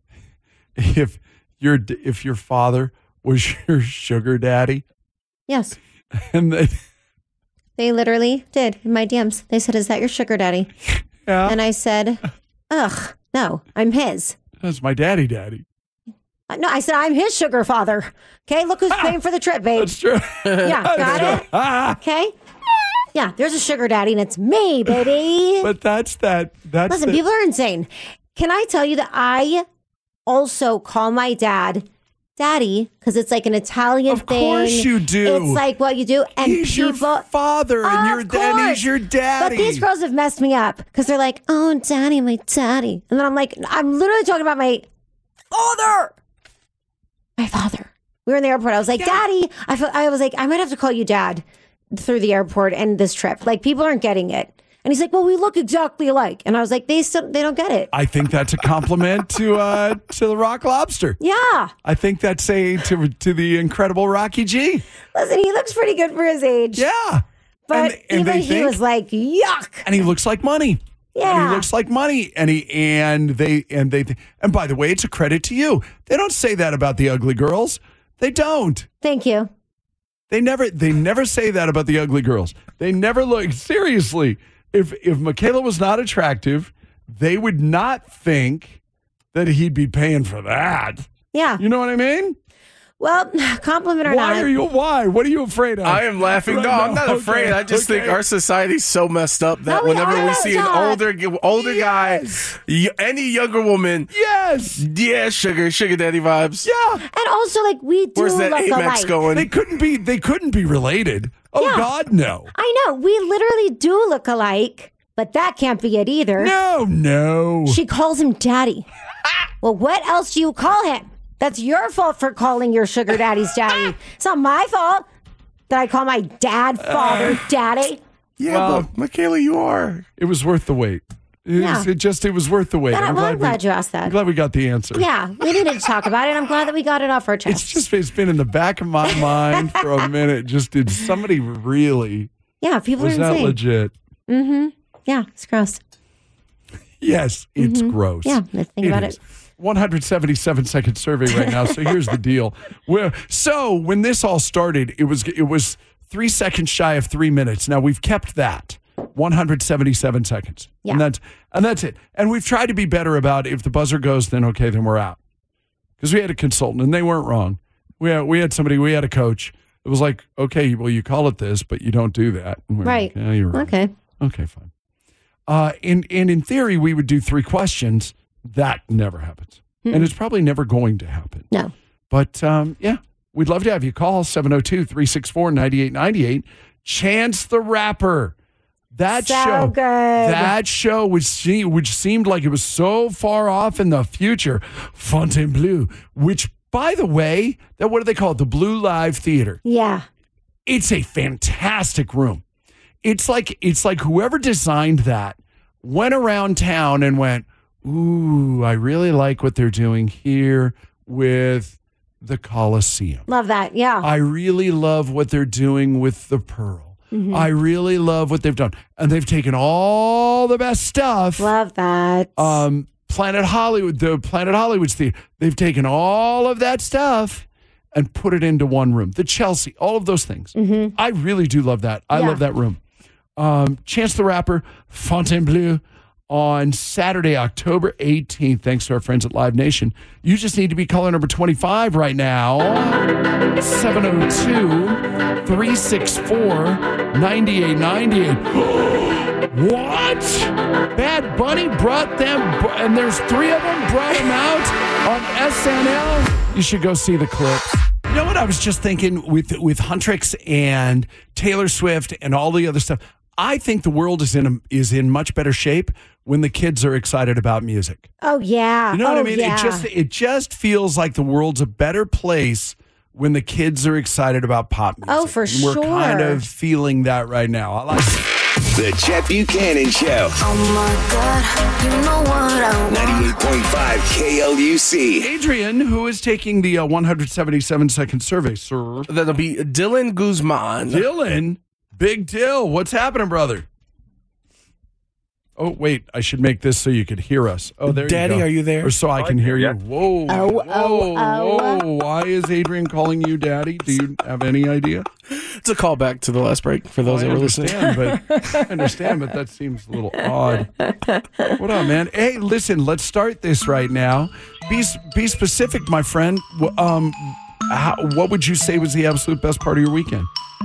if your father was your sugar daddy? Yes. And they literally did in my DMs. They said, "Is that your sugar daddy?" Yeah. And I said, "Ugh, no, I'm his." That's my daddy. No, I said, "I'm his sugar father." Okay, look who's paying for the trip, babe. That's true. Yeah, got it? Okay. Yeah, there's a sugar daddy, and it's me, baby. But that's Listen, people are insane. Can I tell you that I also call my dad Daddy because it's like an Italian thing. Of course you do. It's like what you do. And he's your father, and he's your daddy. But these girls have messed me up because they're like, "Oh, Daddy, my daddy," and then I'm like, I'm literally talking about my father. My father. We were in the airport. I was like, Daddy. I was like, I might have to call you Dad through the airport and this trip. Like, people aren't getting it. And he's like, well, we look exactly alike. And I was like, they don't get it. I think that's a compliment to the Rock Lobster. Yeah. I think that's to the incredible Rocky G. Listen, he looks pretty good for his age. Yeah. But and even he was like, yuck. And he looks like money. Yeah. And he looks like money. And by the way, it's a credit to you. They don't say that about the ugly girls. They don't. Thank you. They never say that about the ugly girls. They never look, seriously, if Michaela was not attractive, they would not think that he'd be paying for that. Yeah. You know what I mean? Well, compliment or not. Why? What are you afraid of? I am laughing. No, I'm not afraid. I just think our society's so messed up that whenever we see an older guy, any younger woman, sugar daddy vibes. Yeah. And also, like, we do Where's that look Amex alike. going? They couldn't be related. Oh, Yeah. God, no. I know. We literally do look alike, but that can't be it either. No. She calls him Daddy. Well, what else do you call him? That's your fault for calling your sugar daddy's daddy. It's not my fault that I call my father daddy. Yeah, but Michaela, you are. It was worth the wait. It was worth the wait. I'm glad you asked that. I'm glad we got the answer. Yeah, we needed to talk about it. I'm glad that we got it off our chest. It's been in the back of my mind for a minute. Just did somebody really? Yeah, people was are insane. that legit? Mm-hmm. Yeah, it's gross. Yes, it's gross. Yeah, think about it. 177-second survey right now. So here's the deal. So when this all started, it was 3 seconds shy of 3 minutes. Now we've kept that 177 seconds. Yeah. And that's it. And we've tried to be better about if the buzzer goes, then okay, then we're out. Because we had a consultant and they weren't wrong. We had a coach. It was like, okay, well, you call it this, but you don't do that. And we're right. Like, yeah, you're right. Okay, fine. And in theory, we would do 3 questions. That never happens. Mm-mm. And it's probably never going to happen. No. But, we'd love to have you call 702-364-9898. Chance the Rapper. That show which seemed like it was so far off in the future. Fontainebleau, which, by the way, what do they call it? The Blue Live Theater. Yeah. It's a fantastic room. It's like whoever designed that went around town and went, ooh, I really like what they're doing here with the Coliseum. Love that, yeah. I really love what they're doing with the Pearl. Mm-hmm. I really love what they've done. And they've taken all the best stuff. Love that. Planet Hollywood, the Planet Hollywood's theater. They've taken all of that stuff and put it into one room. The Chelsea, all of those things. Mm-hmm. I really do love that. I love that room. Chance the Rapper, Fontainebleau, on Saturday, October 18th, thanks to our friends at Live Nation. You just need to be caller number 25 right now. 702-364-9898. What? Bad Bunny brought them, and there's 3 of them, brought them out on SNL. You should go see the clips. You know what I was just thinking with Huntrix and Taylor Swift and all the other stuff? I think the world is in much better shape when the kids are excited about music. Oh, yeah. You know what I mean? Yeah. It just feels like the world's a better place when the kids are excited about pop music. Oh, for and we're sure. kind of feeling that right now. I like it. The Chet Buchanan Show. Oh my God, you know what I want. 98.5 KLUC. Adrian, who is taking the 177-second survey, sir? That'll be Dylan Guzman. Dylan? Big Dill, what's happening, brother? Oh, wait, I should make this so you could hear us. Oh, there Daddy, you go. are you there? Or so I can hear you. Yeah. Whoa, whoa. Why is Adrian calling you Daddy? Do you have any idea? It's a callback to the last break for those that were listening. I understand, but that seems a little odd. What up, man? Hey, listen, let's start this right now. Be specific, my friend. What would you say was the absolute best part of your weekend?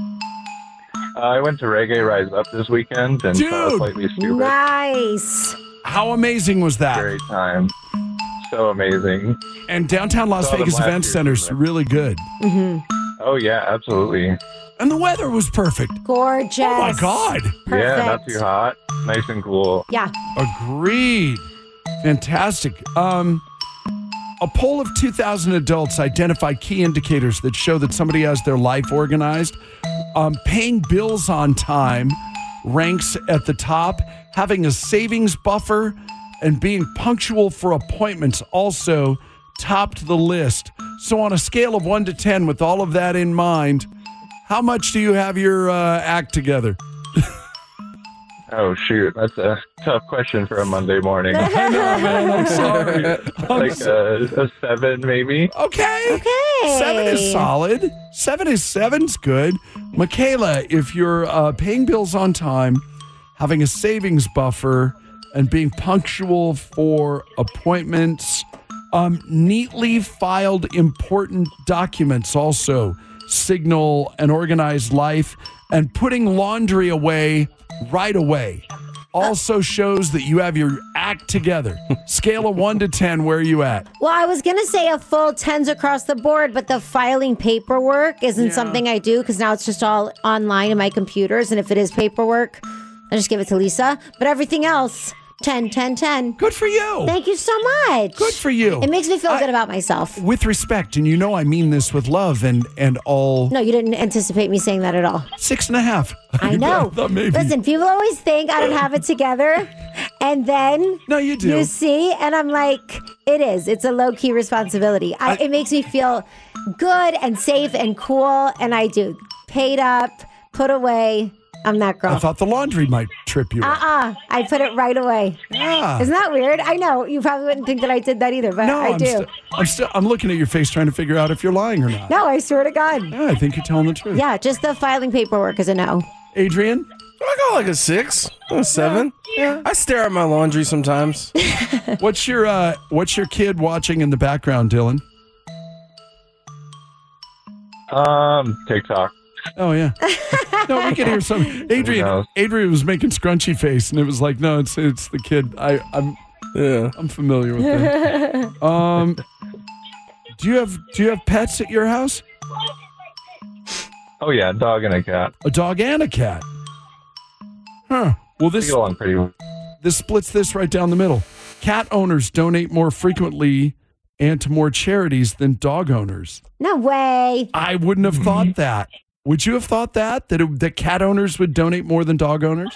I went to Reggae Rise Up this weekend and saw Slightly Stupid. Nice. How amazing was that? Great time. So amazing. And downtown Las Saw them Vegas last Event year, Center's really good. Mm-hmm. Oh, yeah, absolutely. And the weather was perfect. Gorgeous. Oh, my God. Yeah, not too hot. Nice and cool. Yeah. Agreed. Fantastic. A poll of 2,000 adults identified key indicators that show that somebody has their life organized. Paying bills on time ranks at the top. Having a savings buffer and being punctual for appointments also topped the list. So on a scale of 1 to 10, with all of that in mind, how much do you have your act together? Oh, shoot. That's a tough question for a Monday morning. I know, man. I'm sorry. Like a 7, maybe. Okay. 7 is solid. 7's good. Michaela, if you're paying bills on time, having a savings buffer, and being punctual for appointments, neatly filed important documents also signal an organized life, and putting laundry away right away also shows that you have your act together. Scale of 1 to 10, where are you at? Well, I was going to say a full 10s across the board, but the filing paperwork isn't something I do because now it's just all online in my computers. And if it is paperwork, I just give it to Lisa. But everything else, 10, 10, 10. Good for you. Thank you so much. Good for you. It makes me feel good about myself. With respect, and you know I mean this with love and all. No, you didn't anticipate me saying that at all. 6.5. I know. thought maybe. Listen, people always think I don't have it together. And then no, you do. You see, and I'm like, it is. It's a low-key responsibility. It makes me feel good and safe and cool. And I do. Paid up, put away. I'm that girl. I thought the laundry might trip you up. I put it right away. Yeah. Isn't that weird? I know. You probably wouldn't think that I did that either, but No, I do. I'm looking at your face trying to figure out if you're lying or not. No, I swear to God. Yeah, I think you're telling the truth. Yeah, just the filing paperwork is a no. Adrian? I go like a 6, a 7. Yeah. I stare at my laundry sometimes. What's your kid watching in the background, Dylan? TikTok. Oh, yeah. No, we can hear something. Adrian was making scrunchy face, and it was like, no, it's the kid. I'm familiar with that. Do you have pets at your house? Oh, yeah, a dog and a cat. A dog and a cat. Huh. Well, We get along pretty well. this splits this right down the middle. Cat owners donate more frequently and to more charities than dog owners. No way. I wouldn't have thought that. Would you have thought that cat owners would donate more than dog owners?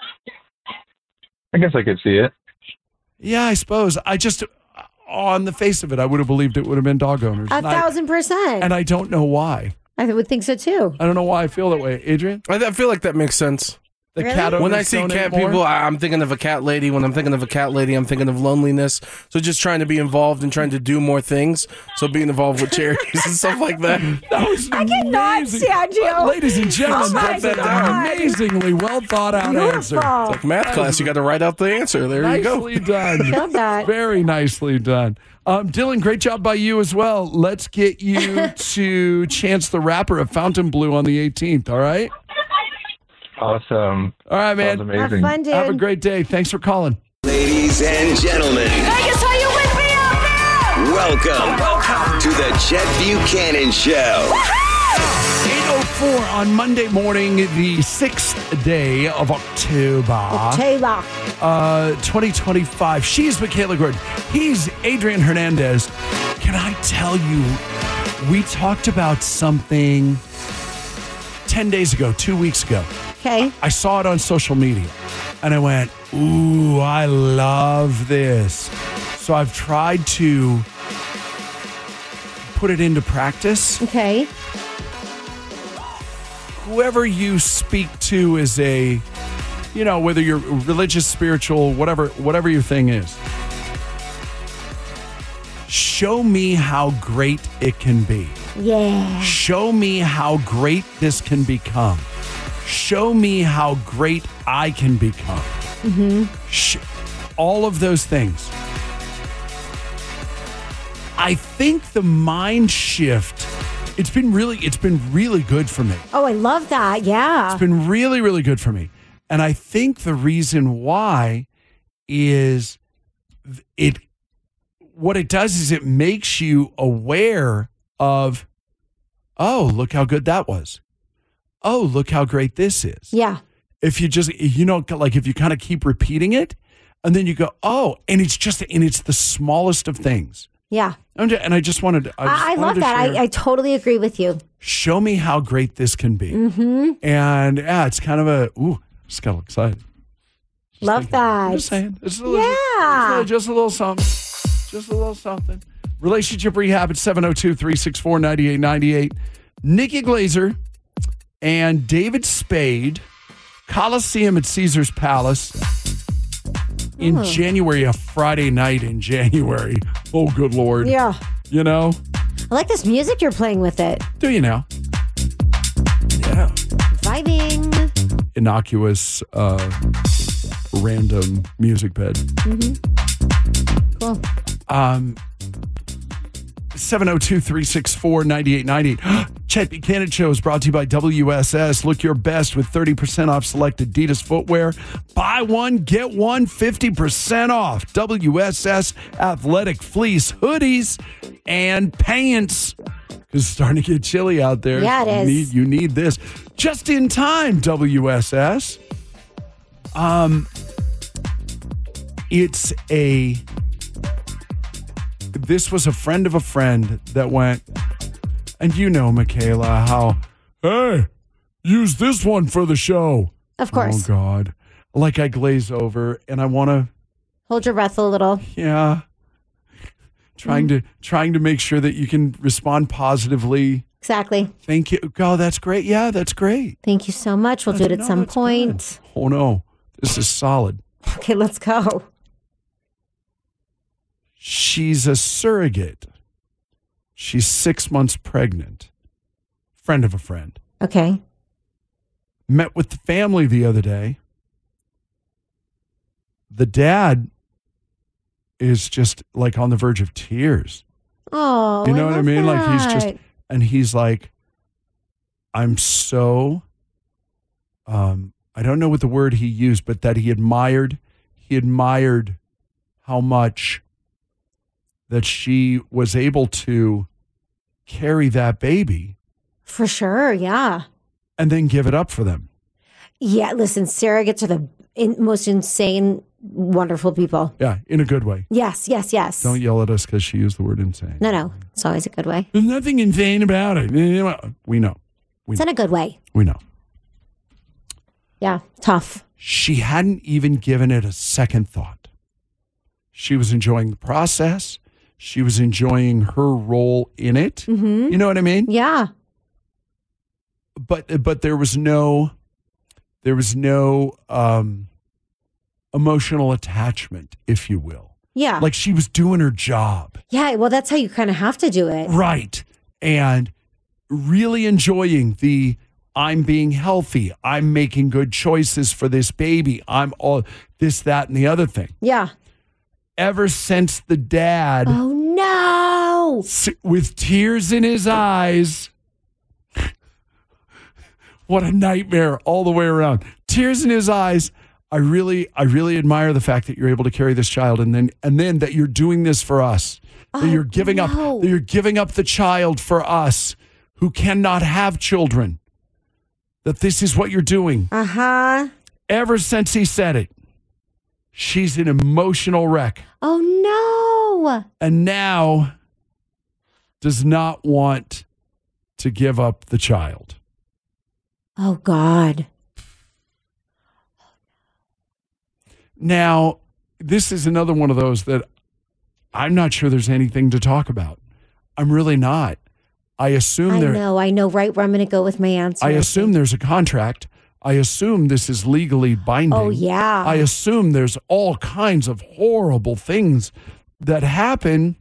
I guess I could see it. Yeah, I suppose. I just, on the face of it, I would have believed it would have been dog owners. 1,000%. And I don't know why. I would think so too. I don't know why I feel that way. Adrian? I feel like that makes sense. The Really? cat When I owners see donate cat more? people, I'm thinking of a cat lady. When I'm thinking of a cat lady, I'm thinking of loneliness. So just trying to be involved and trying to do more things. So being involved with charities and stuff like that. That was I cannot stand you. Ladies and gentlemen, Oh my that's an God. amazingly well thought out answer. Beautiful. Like math class, you got to write out the answer. There you go. Nicely done. Killed that. Very nicely done. Dylan, great job by you as well. Let's get you to Chance the Rapper at Fontainebleau on the 18th, all right? Awesome. All right, man. Sounds amazing. Have fun, dude. Have a great day. Thanks for calling. Ladies and gentlemen, Vegas, are you with me out there? welcome to the Chet Buchanan Show. 8:04 on Monday morning, the 6th day of October. 2025. She's Michaela Gordon. He's Adrian Hernandez. Can I tell you, we talked about something 10 days ago, 2 weeks ago. Okay. I saw it on social media and I went, ooh, I love this. So I've tried to put it into practice. Okay. Whoever you speak to is a, you know, whether you're religious, spiritual, whatever your thing is. Show me how great it can be. Yeah. Show me how great this can become. Show me how great I can become. All of those things. I think the mind shift, it's been really good for me. Oh, I love that. Yeah. It's been really, really good for me. And I think the reason why is what it does is it makes you aware of, oh, look how good that was. Oh, look how great this is. Yeah. If you just, like if you kind of keep repeating it and then you go, oh, and it's the smallest of things. Yeah. And I just wanted to. I love that. I totally agree with you. Show me how great this can be. Mm-hmm. And yeah, it's kind of just got excited. Love that. I'm just saying. Just a little something. Just a little something. Relationship Rehab at 702-364-9898. Nikki Glazer and David Spade, Coliseum at Caesar's Palace in January, a Friday night in January. Oh, good Lord. Yeah. You know? I like this music you're playing with it. Do you now? Yeah. Vibing. Innocuous, random music bed. Mm-hmm. Cool. 702-364-9898. Chet Buchanan Show is brought to you by WSS. Look your best with 30% off select Adidas footwear. Buy one, get one, 50% off. WSS athletic fleece hoodies and pants. Because it's starting to get chilly out there. Yeah, it is. You need this. Just in time, WSS. This was a friend of a friend that went, and you know, Michaela, how, hey, use this one for the show. Of course. Oh, God. Like I glaze over and I want to. Hold your breath a little. Yeah. Trying to make sure that you can respond positively. Exactly. Thank you. Oh, that's great. Yeah, that's great. Thank you so much. We'll do it at some point. Good. Oh, no. This is solid. Okay, let's go. She's a surrogate. She's 6 months pregnant. Friend of a friend. Okay. Met with the family the other day. The dad is just like on the verge of tears. Oh, you know what I mean? That. Like he's like, I'm so, I don't know what the word he used, but that he admired how much that she was able to carry that baby. For sure, yeah. And then give it up for them. Yeah, listen, surrogates are the most insane, wonderful people. Yeah, in a good way. Yes. Don't yell at us because she used the word insane. No, it's always a good way. There's nothing insane about it. We know. It's in a good way. We know. Yeah, tough. She hadn't even given it a second thought. She was enjoying the process. She was enjoying her role in it. Mm-hmm. You know what I mean? Yeah. But there was no There was no emotional attachment, if you will. Yeah. Like she was doing her job. Yeah, well, that's how you kind of have to do it. Right. And really enjoying I'm being healthy. I'm making good choices for this baby. I'm all this, that, and the other thing. Yeah. Ever since the dad, oh no, with tears in his eyes, what a nightmare all the way around. Tears in his eyes. I really admire the fact that you're able to carry this child, and then that you're doing this for us. That you're giving up. That you're giving up the child for us, who cannot have children. That this is what you're doing. Ever since he said it, she's an emotional wreck. Oh, no. And now does not want to give up the child. Oh, God. Now, this is another one of those that I'm not sure there's anything to talk about. I'm really not. I assume I know right where I'm going to go with my answer. I assume there's a contract. I assume this is legally binding. Oh, yeah. I assume there's all kinds of horrible things that happen.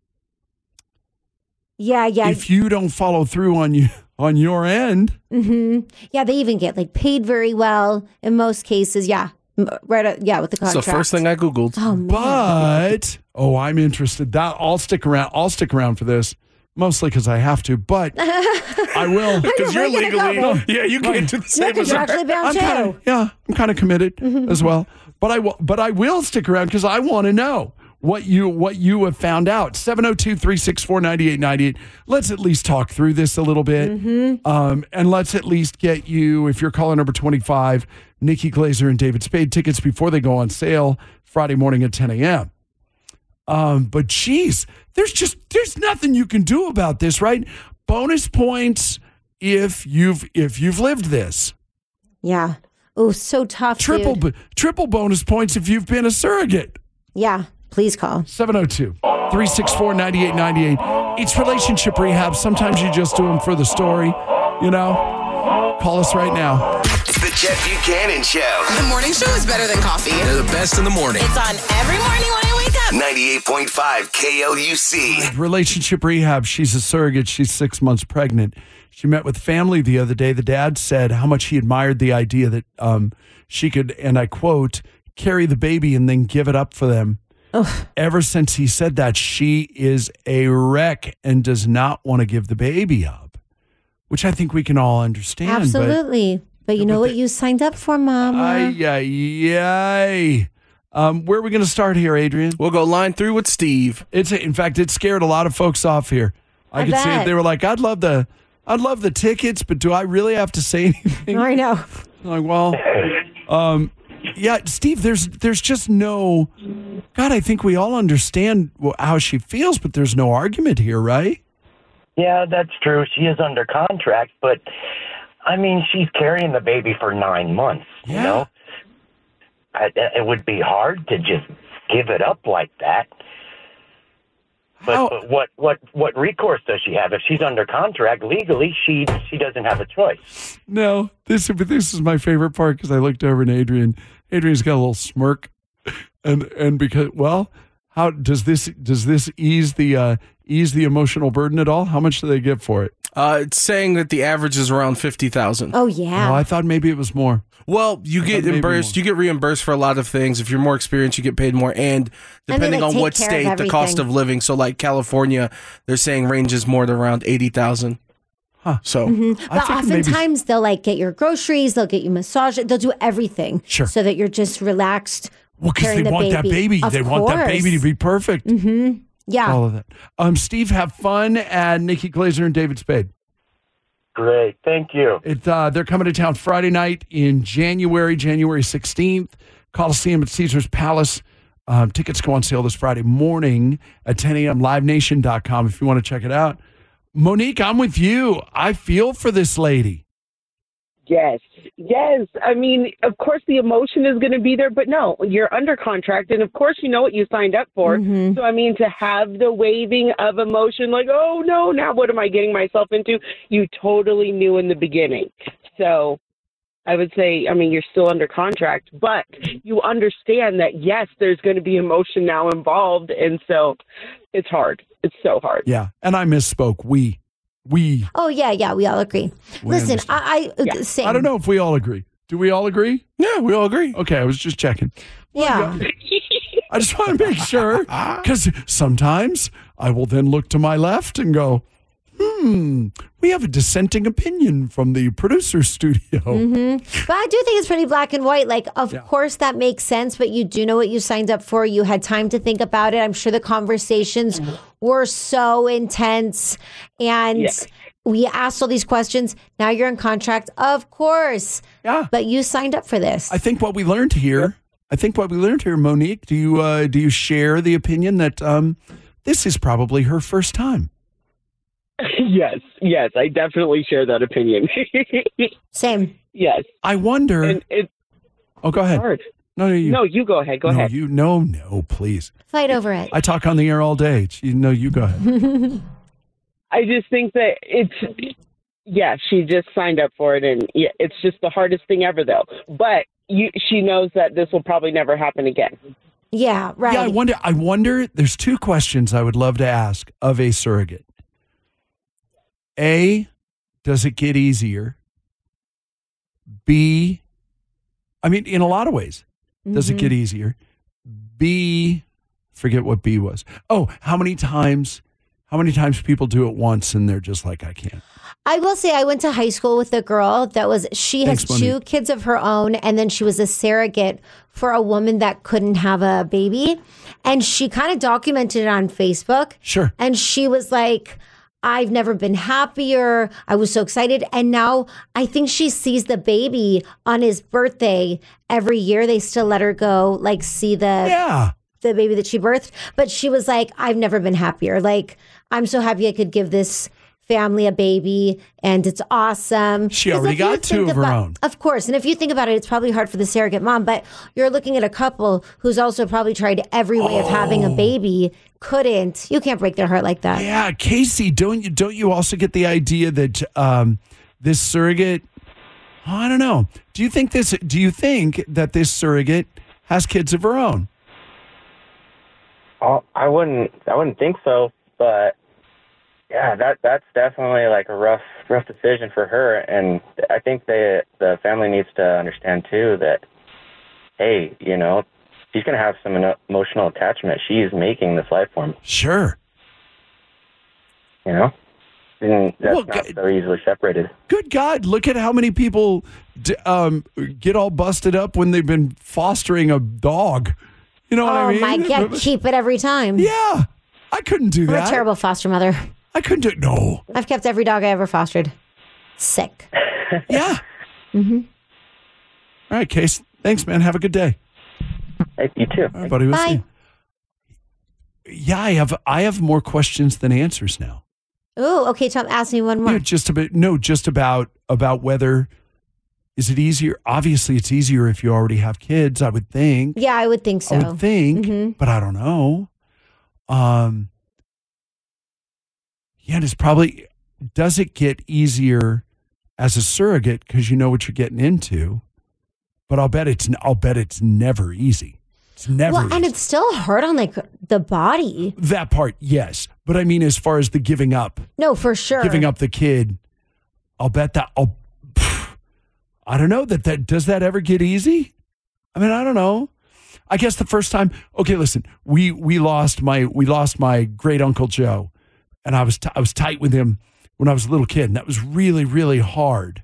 Yeah. If you don't follow through on your end. Mm-hmm. Yeah, they even get like paid very well in most cases. Yeah. Right. Yeah, with the contract. It's the first thing I Googled. Oh, man. But, I'm interested. I'll stick around. I'll stick around for this. Mostly because I have to, but I will. Because you're legally, you can't do the same as her. I'm kind of committed as well. But I will stick around because I want to know what you have found out. 702-364-9898. Let's at least talk through this a little bit. And let's at least get you, if you're caller number 25, Nikki Glazer and David Spade tickets before they go on sale Friday morning at 10 a.m. But geez, there's nothing you can do about this, right? Bonus points if you've lived this. Yeah. Oh, so tough. Triple bonus points if you've been a surrogate. Yeah. Please call 702-364-9898. It's relationship rehab. Sometimes you just do them for the story, Call us right now. It's the Chet Buchanan Show. The morning show is better than coffee. They're the best in the morning. It's on every morning when I wake up. 98.5 KLUC. Relationship rehab. She's a surrogate. She's 6 months pregnant. She met with family the other day. The dad said how much he admired the idea that she could, and I quote, carry the baby and then give it up for them. Ugh. Ever since he said that, she is a wreck and does not want to give the baby up, which I think we can all understand. Absolutely. But you know what you signed up for, Mama. Where are we going to start here, Adrian? We'll go line 3 with Steve. In fact, it scared a lot of folks off here. I could see it. They were like, I'd love the tickets, but do I really have to say anything? I know. I'm like, well, yeah, Steve, there's just no, God, I think we all understand how she feels, but there's no argument here, right? Yeah, that's true. She is under contract, but I mean, she's carrying the baby for 9 months, you know? It would be hard to just give it up like that. But what recourse does she have? If she's under contract legally, she doesn't have a choice. No, this is my favorite part because I looked over at Adrian. Adrian's got a little smirk, and because how does this ease the emotional burden at all? How much do they get for it? It's saying that the average is around $50,000. Oh yeah. Oh, I thought maybe it was more. Well, you get reimbursed. You get reimbursed for a lot of things. If you're more experienced, you get paid more. And depending on what state, the cost of living. So, like California, they're saying ranges more to around $80,000. Huh. So, but oftentimes they'll like get your groceries, they'll get you massage, they'll do everything, so that you're just relaxed. Well, because they want that baby. They want that baby to be perfect. Mm-hmm. Yeah. All of that. Steve, have fun at Nikki Glazer and David Spade. Great. Thank you. They're coming to town Friday night in January 16th. Coliseum at Caesars Palace. Tickets go on sale this Friday morning at 10 a.m. LiveNation.com if you want to check it out. Monique, I'm with you. I feel for this lady. Yes. I mean, of course, the emotion is going to be there, but no, you're under contract. And of course, you know what you signed up for. Mm-hmm. So, I mean, to have the waving of emotion, like, oh, no, now what am I getting myself into? You totally knew in the beginning. So I would say, I mean, you're still under contract, but you understand that, yes, there's going to be emotion now involved. And so it's hard. It's so hard. Yeah. And I misspoke. We. Oh, yeah. We all agree. Listen, I don't know if we all agree. Do we all agree? Yeah, we all agree. Okay. I was just checking. Yeah. I just want to make sure, because sometimes I will then look to my left and go, we have a dissenting opinion from the producer's studio. Mm-hmm. But I do think it's pretty black and white. Like, of course, that makes sense, but you do know what you signed up for. You had time to think about it. I'm sure the conversations were so intense. And we asked all these questions. Now you're in contract, of course. Yeah. But you signed up for this. I think what we learned here, Monique, do you share the opinion that this is probably her first time? Yes, I definitely share that opinion. Same. Yes. I wonder. Go ahead. Hard. No, you go ahead. Go ahead. No, please. Fight over it. I talk on the air all day. You go ahead. I just think that she just signed up for it, and it's just the hardest thing ever, though. But she knows that this will probably never happen again. Yeah, right. Yeah, I wonder. There's two questions I would love to ask of a surrogate. A, does it get easier? B, I mean, in a lot of ways, does it get easier? B, forget what B was. Oh, how many times people do it once and they're just like, I can't. I will say I went to high school with a girl she has two kids of her own, and then she was a surrogate for a woman that couldn't have a baby. And she kind of documented it on Facebook. Sure. And she was like, I've never been happier. I was so excited. And now I think she sees the baby on his birthday every year. They still let her go, like, see the baby that she birthed. But she was like, I've never been happier. Like, I'm so happy I could give this family a baby, and it's awesome. She already got two of her own. Of course. And if you think about it, it's probably hard for the surrogate mom, but you're looking at a couple who's also probably tried every way of having a baby. Couldn't. You can't break their heart like that. Yeah, Casey, don't you also get the idea that this surrogate, I don't know. Do you think that this surrogate has kids of her own? Oh, I wouldn't think so, but yeah, that's definitely like a rough decision for her, and I think the family needs to understand too that, hey, she's going to have some emotional attachment. She's making this life form. Sure. And that's not so easily separated. Good God, look at how many people get all busted up when they've been fostering a dog. You know what I mean? Oh, my God, keep it every time. Yeah, I couldn't do that. I'm a terrible foster mother. I couldn't do it. No. I've kept every dog I ever fostered. Sick. Yeah. Mm-hmm. All right, Case. Thanks, man. Have a good day. Hey, you too. All right, buddy. We'll see you. Yeah, I have more questions than answers now. Oh, okay. Tom, ask me one more. Yeah, just about whether, is it easier? Obviously, it's easier if you already have kids, I would think. Yeah, I would think so. I would think, but I don't know. Yeah, it's probably, does it get easier as a surrogate because you know what you're getting into? But I'll bet it's never easy. It's never easy. And it's still hard on like the body. That part, yes. But I mean, as far as the giving up. No, for sure. Giving up the kid, I'll bet that, I don't know, does that ever get easy? I mean, I don't know. I guess the first time, okay, listen, we lost my great Uncle Joe. And I was tight with him when I was a little kid, and that was really, really hard.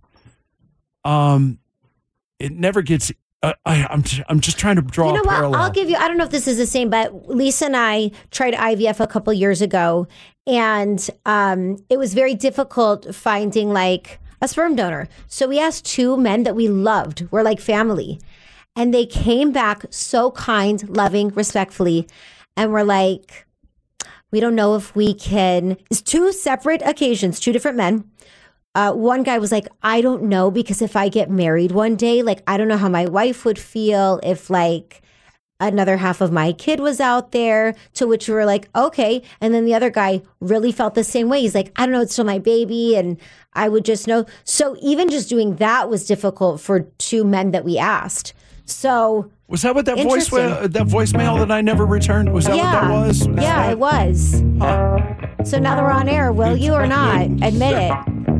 It never gets. I'm just trying to draw. You know a parallel. what? I'll give you. I don't know if this is the same, but Lisa and I tried IVF a couple years ago, and it was very difficult finding like a sperm donor. So we asked two men that we loved. We're like family, and they came back so kind, loving, respectfully, and we're like, we don't know if we can. It's two separate occasions, two different men. One guy was like, I don't know, because if I get married one day, like, I don't know how my wife would feel if like another half of my kid was out there, to which we were like, okay. And then the other guy really felt the same way. He's like, I don't know, it's still my baby. And I would just know. So even just doing that was difficult for two men that we asked. So was that what that voicemail that I never returned? Was that what that was? Yeah, it was. So now that we're on air, will you or not? Admit it.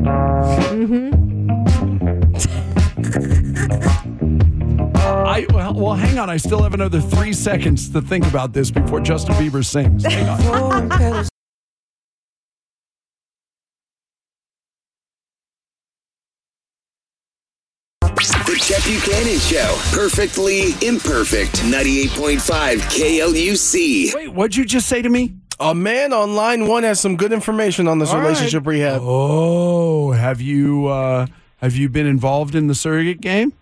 Well, hang on. I still have another 3 seconds to think about this before Justin Bieber sings. Hang on. The Chet Buchanan Show. Perfectly imperfect. 98.5 KLUC. Wait, what'd you just say to me? A man on line one has some good information on this relationship rehab. Oh, have you been involved in the surrogate game?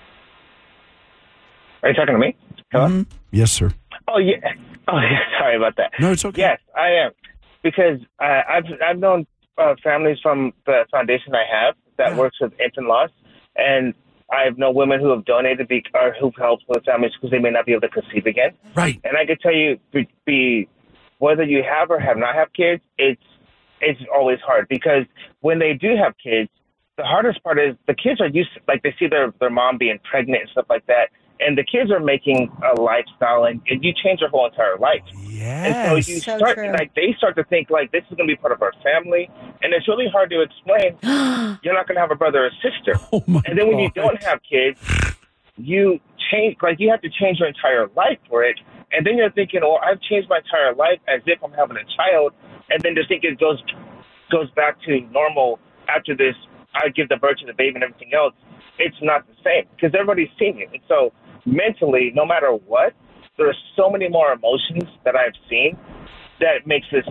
Are you talking to me? Hello? Mm-hmm. Yes, sir. Oh yeah. Sorry about that. No, it's okay. Yes, I am, because I've known families from the foundation I have that works with infant loss, and I have known women who have donated or who've helped with families because they may not be able to conceive again. Right. And I can tell you, whether you have or have not have kids, it's always hard, because when they do have kids, the hardest part is the kids are used to, like, they see their mom being pregnant and stuff like that. And the kids are making a lifestyle, and you change their whole entire life. Yes. And so you start, they start to think, like, this is going to be part of our family. And it's really hard to explain, you're not going to have a brother or sister. And then when you don't have kids, you change, like, you have to change your entire life for it. And then you're thinking, well, I've changed my entire life as if I'm having a child. And then to think it goes back to normal after this, I give the birth to the baby and everything else. It's not the same, because everybody's seen it. And so mentally, no matter what, there are so many more emotions that I've seen that makes this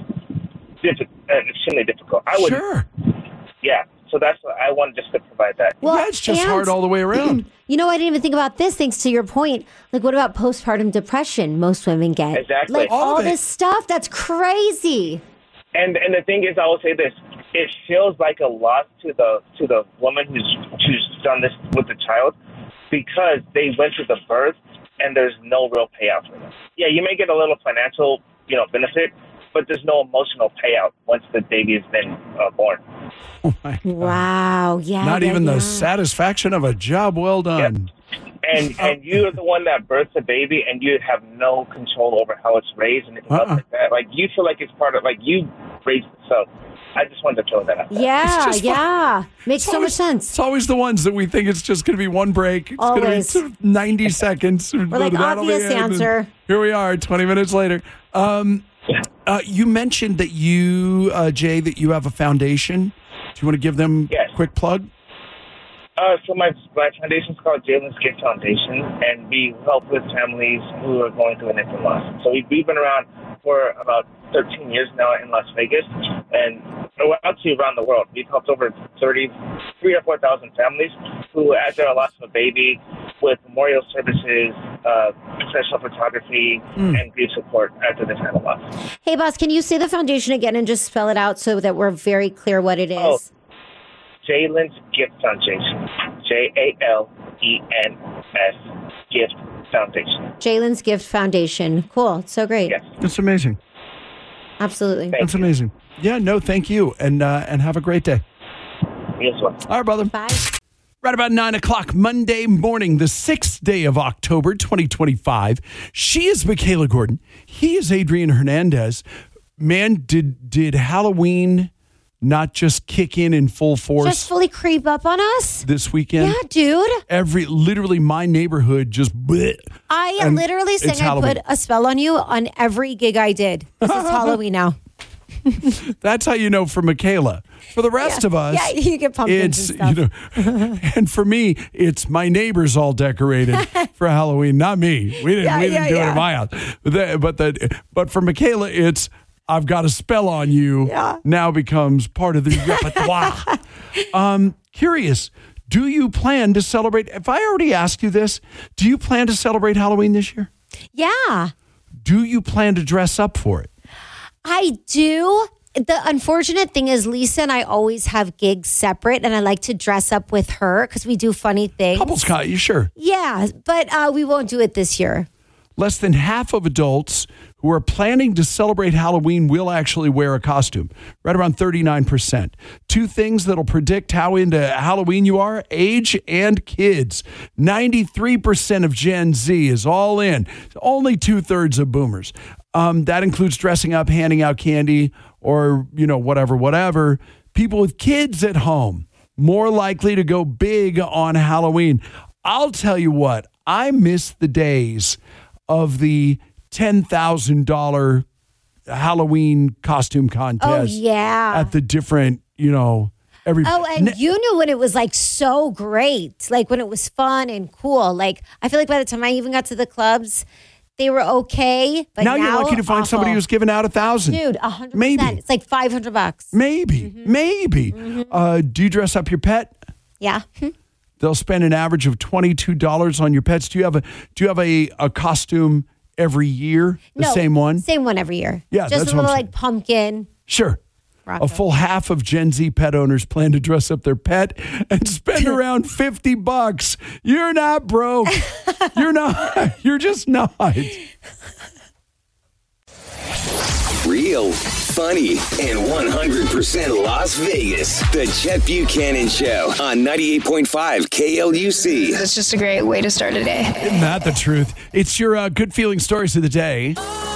extremely difficult. Sure. Yeah. So that's what I wanted just to provide that. Well, it's just hard all the way around. You know, I didn't even think about this, thanks to your point. Like, what about postpartum depression most women get? Exactly. Like, all this stuff, that's crazy. And the thing is, I will say this: it feels like a loss to the woman who's done this with the child, because they went through the birth and there's no real payout for them. Yeah, you may get a little financial, benefit, but there's no emotional payout once the baby has been born. Oh my God. Wow. Yeah. Not even the satisfaction of a job well done. Yep. And you're the one that births the baby, and you have no control over how it's raised and anything else like that. Like, you feel like it's part of, like, you raised it. So I just wanted to throw that out there. Yeah. Makes so much sense. It's always the ones that we think it's just going to be one break. It's going to be 90 seconds. We're like, obvious answer. Here we are, 20 minutes later. You mentioned that you, Jay, that you have a foundation. Do you want to give them a quick plug? So my foundation is called Jalen's Gift Foundation, and we help with families who are going through an infant loss. So we've been around for about 13 years now in Las Vegas, and actually around the world. We've helped over 3,000 or 4,000 families who, at their loss of a baby, with memorial services, professional photography, and grief support after they've had a loss. Hey, boss, can you say the foundation again and just spell it out so that we're very clear what it is? Oh. Jalen's Gift Foundation. JALENS Gift Foundation. Jalen's Gift Foundation. Cool. It's so great. Yes. That's amazing. Absolutely. That's amazing. Yeah, no, thank you. And have a great day. You as well. All right, brother. Bye. Right about 9 o'clock Monday morning, the 6th day of October, 2025. She is Michaela Gordon. He is Adrian Hernandez. Man, did Halloween not just kick in full force? Just fully creep up on us? This weekend? Yeah, dude. Literally my neighborhood just bleh. I literally sang I put a spell on you on every gig I did. This is Halloween now. That's how you know for Michaela. For the rest of us, you get pumpkins and stuff. And for me, it's my neighbors all decorated for Halloween, not me. We didn't do it in my house. But for Michaela, it's I've got a spell on you. Now becomes part of the repertoire. Curious, do you plan to celebrate? If I already asked you this, do you plan to celebrate Halloween this year? Yeah. Do you plan to dress up for it? I do. The unfortunate thing is Lisa and I always have gigs separate, and I like to dress up with her because we do funny things. Couples, you sure? Yeah, but we won't do it this year. less than half of adults who are planning to celebrate Halloween will actually wear a costume, right around 39%. Two things that'll predict how into Halloween you are, age and kids. 93% of Gen Z is all in. Only 2/3 of boomers. That includes dressing up, handing out candy, or, whatever. People with kids at home, more likely to go big on Halloween. I'll tell you what, I miss the days of the $10,000 Halloween costume contest. Oh, yeah. At the different, every. Oh, and you knew when it was like so great, like when it was fun and cool. Like, I feel like by the time I even got to the clubs, they were okay. But now you're lucky to find somebody who's giving out $1,000. Dude, 100%. Maybe. It's like $500. Maybe. Do you dress up your pet? Yeah. They'll spend an average of $22 on your pets. Do you have a costume every year? The same one? Same one every year. Yeah, just that's a what little I'm like pumpkin. Sure. A full half of Gen Z pet owners plan to dress up their pet and spend around $50. You're not broke. You're not. You're just not. Real, funny, and 100% Las Vegas. The Chet Buchanan Show on 98.5 KLUC. It's just a great way to start a day. Isn't that the truth? It's your good feeling stories of the day.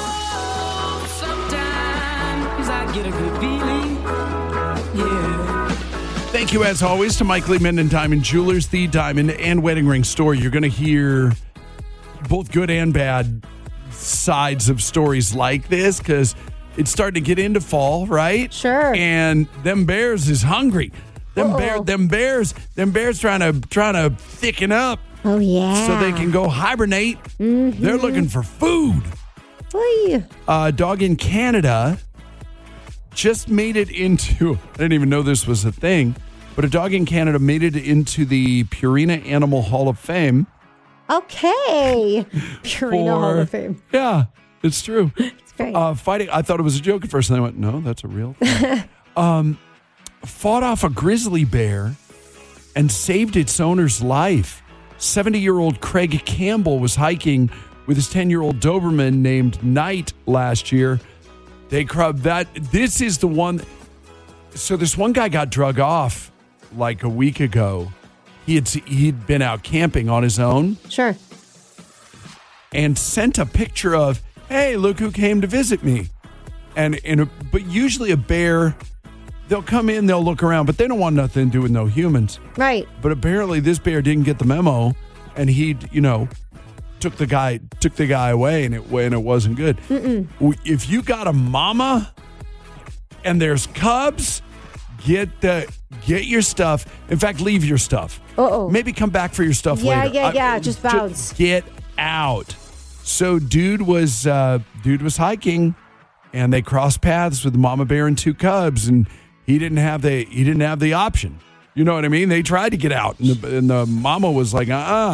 Thank you, as always, to Mike Lehman and Diamond Jewelers, the diamond and wedding ring store. You're going to hear both good and bad sides of stories like this because it's starting to get into fall, right? Sure. And them Bears is hungry. Them Bears trying to thicken up. Oh yeah. So they can go hibernate. Mm-hmm. They're looking for food. A dog in Canada just made it into, I didn't even know this was a thing, but a dog in Canada made it into the Purina Animal Hall of Fame. Okay. Purina Hall of Fame. Yeah, it's true. It's great. Fighting, I thought it was a joke at first, and I went, no, that's a real thing. Fought off a grizzly bear and saved its owner's life. 70-year-old Craig Campbell was hiking with his 10-year-old Doberman named Knight last year. This is the one. So this one guy got drug off like a week ago. He'd been out camping on his own. Sure. And sent a picture of, hey, look who came to visit me. But usually a bear, they'll come in, they'll look around, but they don't want nothing to do with no humans. Right. But apparently this bear didn't get the memo, and he, took the guy away, and it wasn't good. Mm-mm. If you got a mama and there's cubs, get your stuff. In fact, leave your stuff. Maybe come back for your stuff later. Yeah. Just bounce. Get out. So dude was hiking, and they crossed paths with mama bear and two cubs, and he didn't have the option. You know what I mean? They tried to get out, and the mama was like,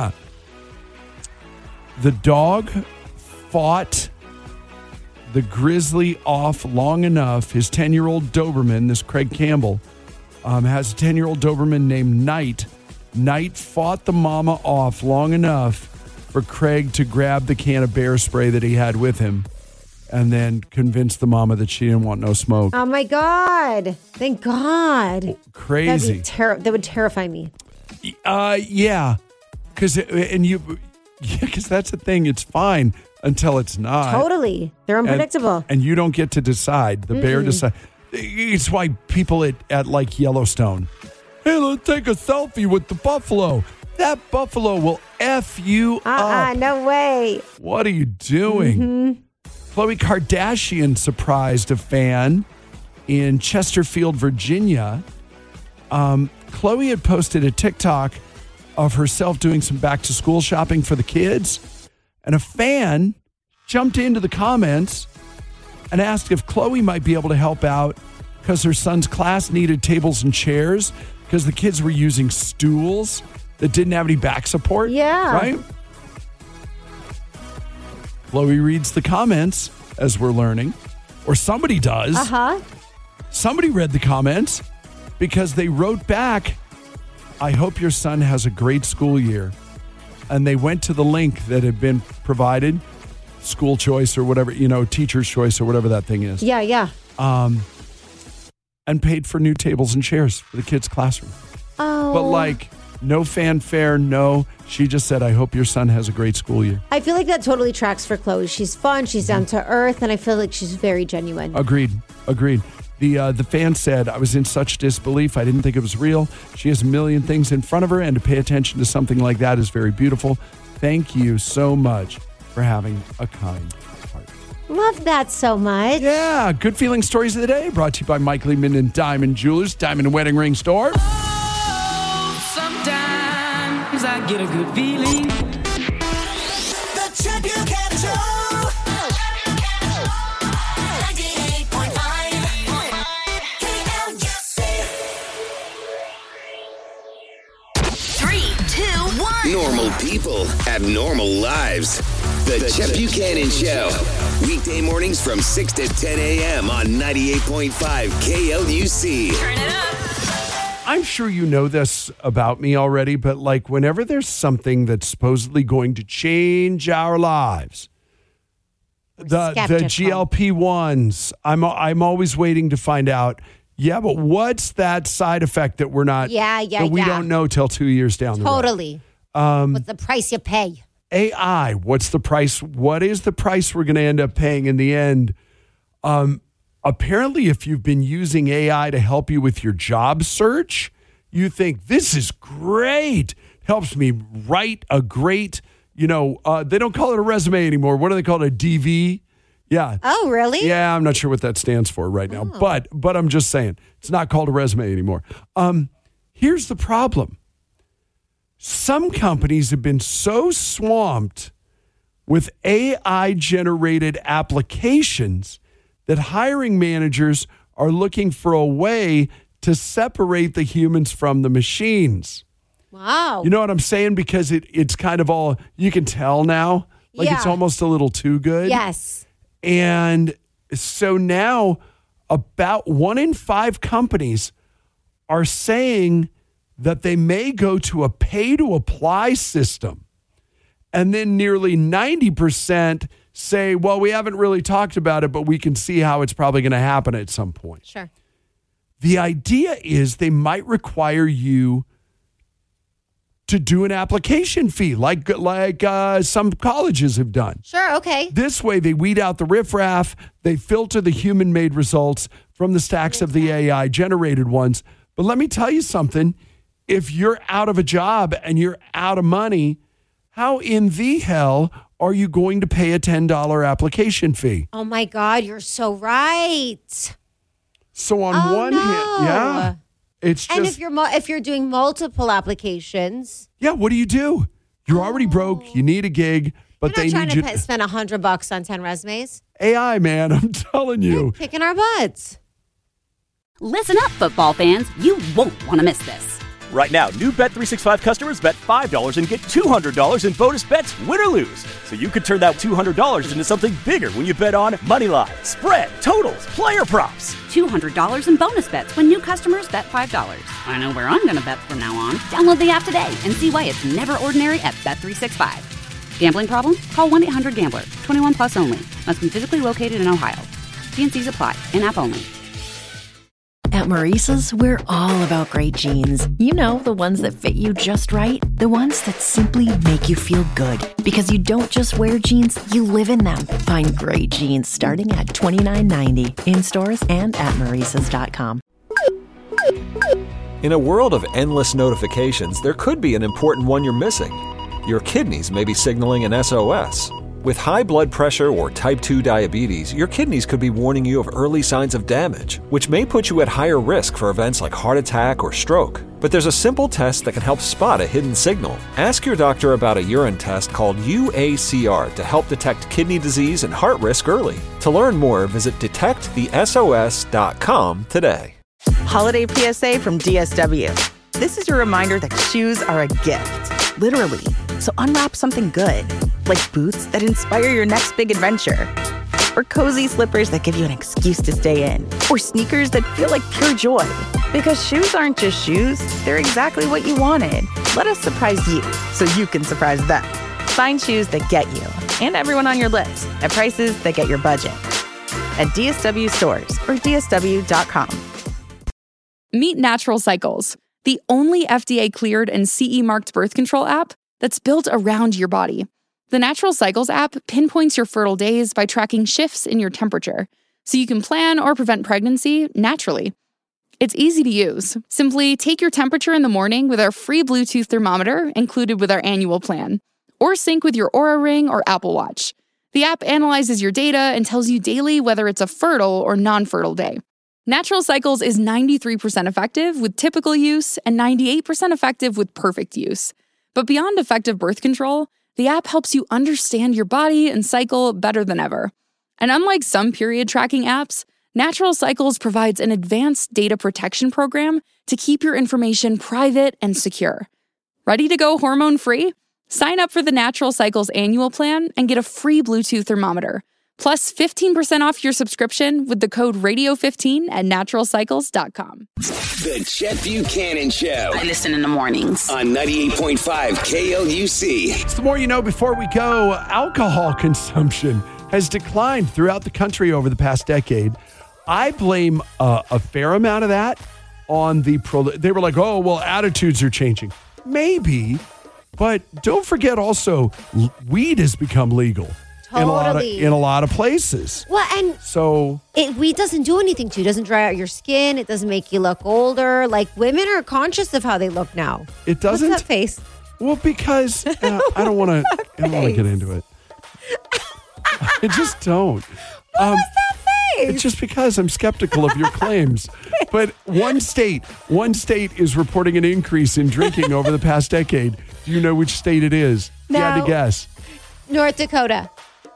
The dog fought the grizzly off long enough. His 10-year-old Doberman, this Craig Campbell, has a 10-year-old Doberman named Knight. Knight fought the mama off long enough for Craig to grab the can of bear spray that he had with him and then convince the mama that she didn't want no smoke. Oh, my God. Thank God. Crazy. That would terrify me. Yeah. Because that's the thing. It's fine until it's not. Totally. They're unpredictable. And you don't get to decide. The bear decides. It's why people at like Yellowstone, hey, let's take a selfie with the buffalo. That buffalo will F you up. No way. What are you doing? Mm-hmm. Khloe Kardashian surprised a fan in Chesterfield, Virginia. Khloe had posted a TikTok of herself doing some back-to-school shopping for the kids, and a fan jumped into the comments and asked if Khloe might be able to help out because her son's class needed tables and chairs because the kids were using stools that didn't have any back support. Yeah. Right? Khloe reads the comments, as we're learning, or somebody does. Uh-huh. Somebody read the comments because they wrote back, I hope your son has a great school year. And they went to the link that had been provided, school choice or whatever, teacher's choice or whatever that thing is. Yeah. And paid for new tables and chairs for the kids' classroom. Oh. But no fanfare, no. She just said, I hope your son has a great school year. I feel like that totally tracks for Chloe. She's fun. She's down to earth. And I feel like she's very genuine. Agreed. The fan said, I was in such disbelief. I didn't think it was real. She has a million things in front of her, and to pay attention to something like that is very beautiful. Thank you so much for having a kind heart. Love that so much. Yeah. Good feeling stories of the day brought to you by Mike Lehman and Diamond Jewelers, Diamond and Wedding Ring Store. Sometimes I get a good feeling. The Champ Buchanan Show. 98.5 KLUC. 3, 2, 1. Normal people have normal lives. The Chet Buchanan Show. Weekday mornings from 6 to 10 a.m. on 98.5 KLUC. Turn it up. I'm sure you know this about me already, but whenever there's something that's supposedly going to change our lives, the GLP-1s, I'm always waiting to find out, but what's that side effect that we're not, that we don't know till 2 years down the road? Totally. What's the price you pay? AI, what's the price? What is the price we're going to end up paying in the end? Apparently, if you've been using AI to help you with your job search, you think this is great. Helps me write a great, they don't call it a resume anymore. What do they call it? A DV? Yeah. Oh, really? Yeah, I'm not sure what that stands for right now, but I'm just saying it's not called a resume anymore. Here's the problem. Some companies have been so swamped with AI-generated applications that hiring managers are looking for a way to separate the humans from the machines. Wow. You know what I'm saying? Because it's kind of all, you can tell now, it's almost a little too good. Yes. And so now about 1 in 5 companies are saying that they may go to a pay-to-apply system. And then nearly 90% say, well, we haven't really talked about it, but we can see how it's probably going to happen at some point. Sure. The idea is they might require you to do an application fee like some colleges have done. Sure, okay. This way, they weed out the riffraff. They filter the human-made results from the stacks of the AI-generated ones. But let me tell you something. If you're out of a job and you're out of money, how in the hell are you going to pay a $10 application fee? Oh, my God, you're so right. So on one hand, it's just... And if you're doing multiple applications... Yeah, what do? You're already broke. You need a gig, but they need you... We're not trying to spend $100 on 10 resumes. AI, man, I'm telling you. They're kicking our butts. Listen up, football fans. You won't want to miss this. Right now, new Bet365 customers bet $5 and get $200 in bonus bets, win or lose. So you could turn that $200 into something bigger when you bet on Moneyline, spread, totals, player props. $200 in bonus bets when new customers bet $5. I know where I'm going to bet from now on. Download the app today and see why it's never ordinary at Bet365. Gambling problem? Call 1-800-GAMBLER. 21 plus only. Must be physically located in Ohio. T&Cs apply. In-app only. At Maurice's, we're all about great jeans. You know, the ones that fit you just right. The ones that simply make you feel good. Because you don't just wear jeans, you live in them. Find great jeans starting at $29.90 in stores and at Maurice's.com. In a world of endless notifications, there could be an important one you're missing. Your kidneys may be signaling an SOS. With high blood pressure or type 2 diabetes, your kidneys could be warning you of early signs of damage, which may put you at higher risk for events like heart attack or stroke. But there's a simple test that can help spot a hidden signal. Ask your doctor about a urine test called UACR to help detect kidney disease and heart risk early. To learn more, visit detectthesos.com today. Holiday PSA from DSW. This is your reminder that shoes are a gift, literally. So unwrap something good, like boots that inspire your next big adventure, or cozy slippers that give you an excuse to stay in, or sneakers that feel like pure joy. Because shoes aren't just shoes, they're exactly what you wanted. Let us surprise you so you can surprise them. Find shoes that get you and everyone on your list at prices that get your budget. At DSW stores or DSW.com. Meet Natural Cycles, the only FDA-cleared and CE-marked birth control app that's built around your body. The Natural Cycles app pinpoints your fertile days by tracking shifts in your temperature, so you can plan or prevent pregnancy naturally. It's easy to use. Simply take your temperature in the morning with our free Bluetooth thermometer included with our annual plan, or sync with your Oura Ring or Apple Watch. The app analyzes your data and tells you daily whether it's a fertile or non-fertile day. Natural Cycles is 93% effective with typical use and 98% effective with perfect use. But beyond effective birth control, the app helps you understand your body and cycle better than ever. And unlike some period tracking apps, Natural Cycles provides an advanced data protection program to keep your information private and secure. Ready to go hormone-free? Sign up for the Natural Cycles annual plan and get a free Bluetooth thermometer, plus 15% off your subscription with the code RADIO15 at naturalcycles.com. The Chet Buchanan Show. I listen in the mornings. On 98.5 KLUC. It's the more you know. Before we go, alcohol consumption has declined throughout the country over the past decade. I blame a fair amount of that on they were like, oh, well, attitudes are changing. Maybe, but don't forget also, weed has become legal. Totally. In a lot of places. Well, and so weed doesn't do anything to you. It doesn't dry out your skin. It doesn't make you look older. Like, women are conscious of how they look now. It doesn't. What's that face? Well, because I don't want to get into it. I just don't. What was that face? It's just because I'm skeptical of your claims. But one state is reporting an increase in drinking over the past decade. Do you know which state it is? No. You had to guess. North Dakota.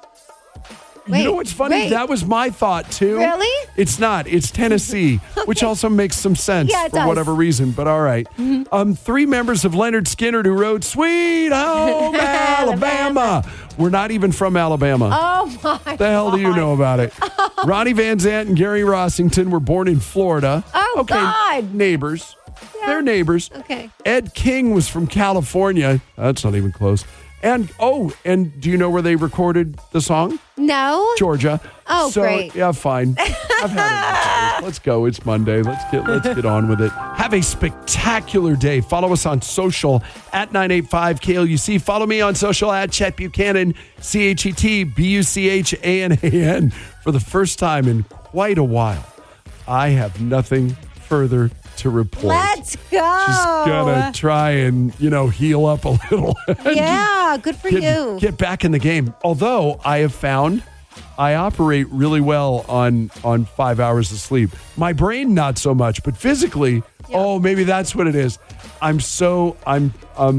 You know what's funny? Wait. That was my thought, too. Really? It's not. It's Tennessee, which also makes some sense for whatever reason, but all right. Mm-hmm. 3 members of Leonard Skinner who wrote Sweet Home Alabama. We're not even from Alabama. Oh, my The hell do you know about it? Ronnie Van Zant and Gary Rossington were born in Florida. Oh, God. Neighbors. Yeah. They're neighbors. Okay. Ed King was from California. That's not even close. And do you know where they recorded the song? No. Georgia. Oh, so, great. Yeah, fine. I've had it. Let's go. It's Monday. Let's get on with it. Have a spectacular day. Follow us on social at 985 KLUC. Follow me on social at Chet Buchanan, ChetBuchanan. For the first time in quite a while, I have nothing further to report. Let's go. Just gonna try and, heal up a little. Yeah, good for you. Get back in the game. Although I have found I operate really well on 5 hours of sleep. My brain, not so much, but physically, maybe that's what it is. I'm so out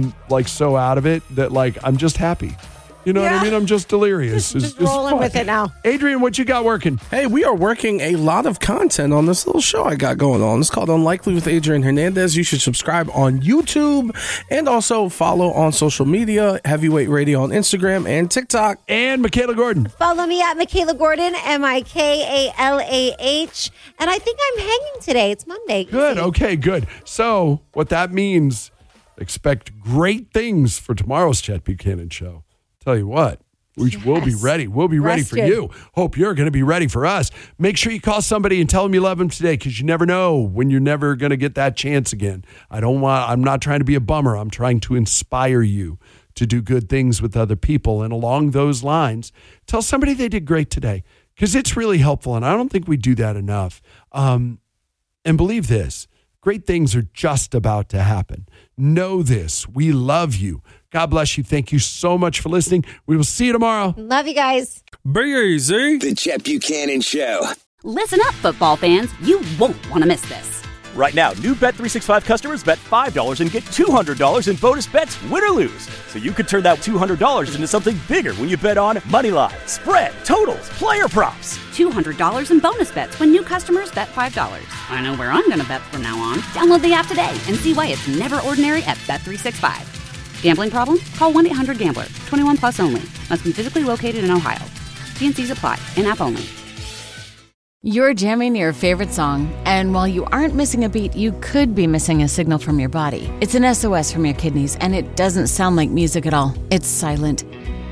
of it that I'm just happy. You know what I mean? I'm just delirious. Just rolling with it now. Adrian, what you got working? Hey, we are working a lot of content on this little show I got going on. It's called Unlikely with Adrian Hernandez. You should subscribe on YouTube and also follow on social media, Heavyweight Radio on Instagram and TikTok. And Michaela Gordon. Follow me at Michaela Gordon, Mikalah. And I think I'm hanging today. It's Monday. Good. Okay, good. So what that means, expect great things for tomorrow's Chet Buchanan Show. Tell you what, we'll be ready. We'll be ready for you. Hope you're going to be ready for us. Make sure you call somebody and tell them you love them today, because you never know when you're never going to get that chance again. I'm not trying to be a bummer. I'm trying to inspire you to do good things with other people. And along those lines, tell somebody they did great today, because it's really helpful. And I don't think we do that enough. And believe this, great things are just about to happen. Know this. We love you. God bless you. Thank you so much for listening. We will see you tomorrow. Love you guys. Be easy. The Chet Buchanan Show. Listen up, football fans. You won't want to miss this. Right now, new Bet365 customers bet $5 and get $200 in bonus bets, win or lose. So you could turn that $200 into something bigger when you bet on Moneyline, spread, totals, player props. $200 in bonus bets when new customers bet $5. I know where I'm going to bet from now on. Download the app today and see why it's never ordinary at Bet365. Gambling problem? Call 1-800-GAMBLER. 21 plus only. Must be physically located in Ohio. T&Cs apply. In-app only. You're jamming your favorite song, and while you aren't missing a beat, you could be missing a signal from your body. It's an SOS from your kidneys, and it doesn't sound like music at all. It's silent,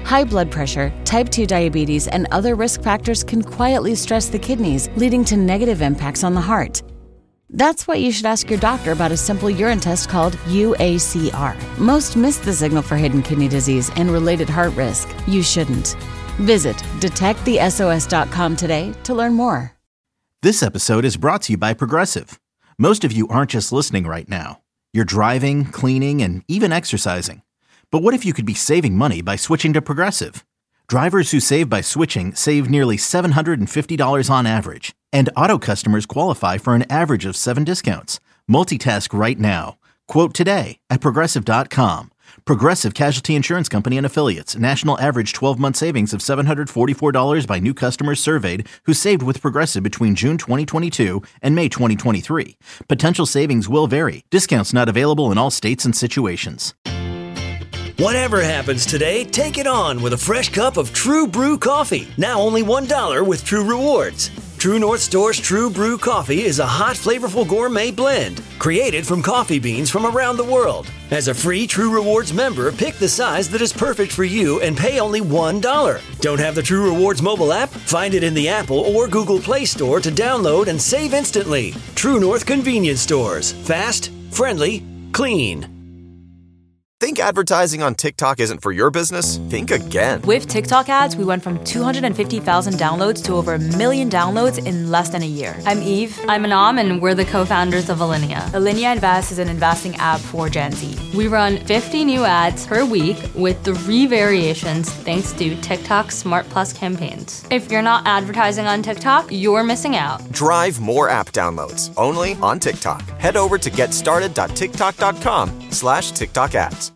High blood pressure, type 2 diabetes, and other risk factors can quietly stress the kidneys, leading to negative impacts on the heart. That's why you should ask your doctor about a simple urine test called UACR. Most miss the signal for hidden kidney disease and related heart risk. You shouldn't. Visit detectthesos.com today to learn more. This episode is brought to you by Progressive. Most of you aren't just listening right now. You're driving, cleaning, and even exercising. But what if you could be saving money by switching to Progressive? Drivers who save by switching save nearly $750 on average. And auto customers qualify for an average of 7 discounts. Multitask right now. Quote today at Progressive.com. Progressive Casualty Insurance Company and Affiliates. National average 12-month savings of $744 by new customers surveyed who saved with Progressive between June 2022 and May 2023. Potential savings will vary. Discounts not available in all states and situations. Whatever happens today, take it on with a fresh cup of True Brew coffee. Now only $1 with True Rewards. True North Store's True Brew coffee is a hot, flavorful gourmet blend created from coffee beans from around the world. As a free True Rewards member, pick the size that is perfect for you and pay only $1. Don't have the True Rewards mobile app? Find it in the Apple or Google Play Store to download and save instantly. True North Convenience Stores. Fast, friendly, clean. Think advertising on TikTok isn't for your business? Think again. With TikTok ads, we went from 250,000 downloads to over 1 million downloads in less than a year. I'm Eve. I'm Anam, and we're the co-founders of Alinea. Alinea Invest is an investing app for Gen Z. We run 50 new ads per week with 3 variations thanks to TikTok's Smart Plus campaigns. If you're not advertising on TikTok, you're missing out. Drive more app downloads only on TikTok. Head over to getstarted.tiktok.com/TikTok ads.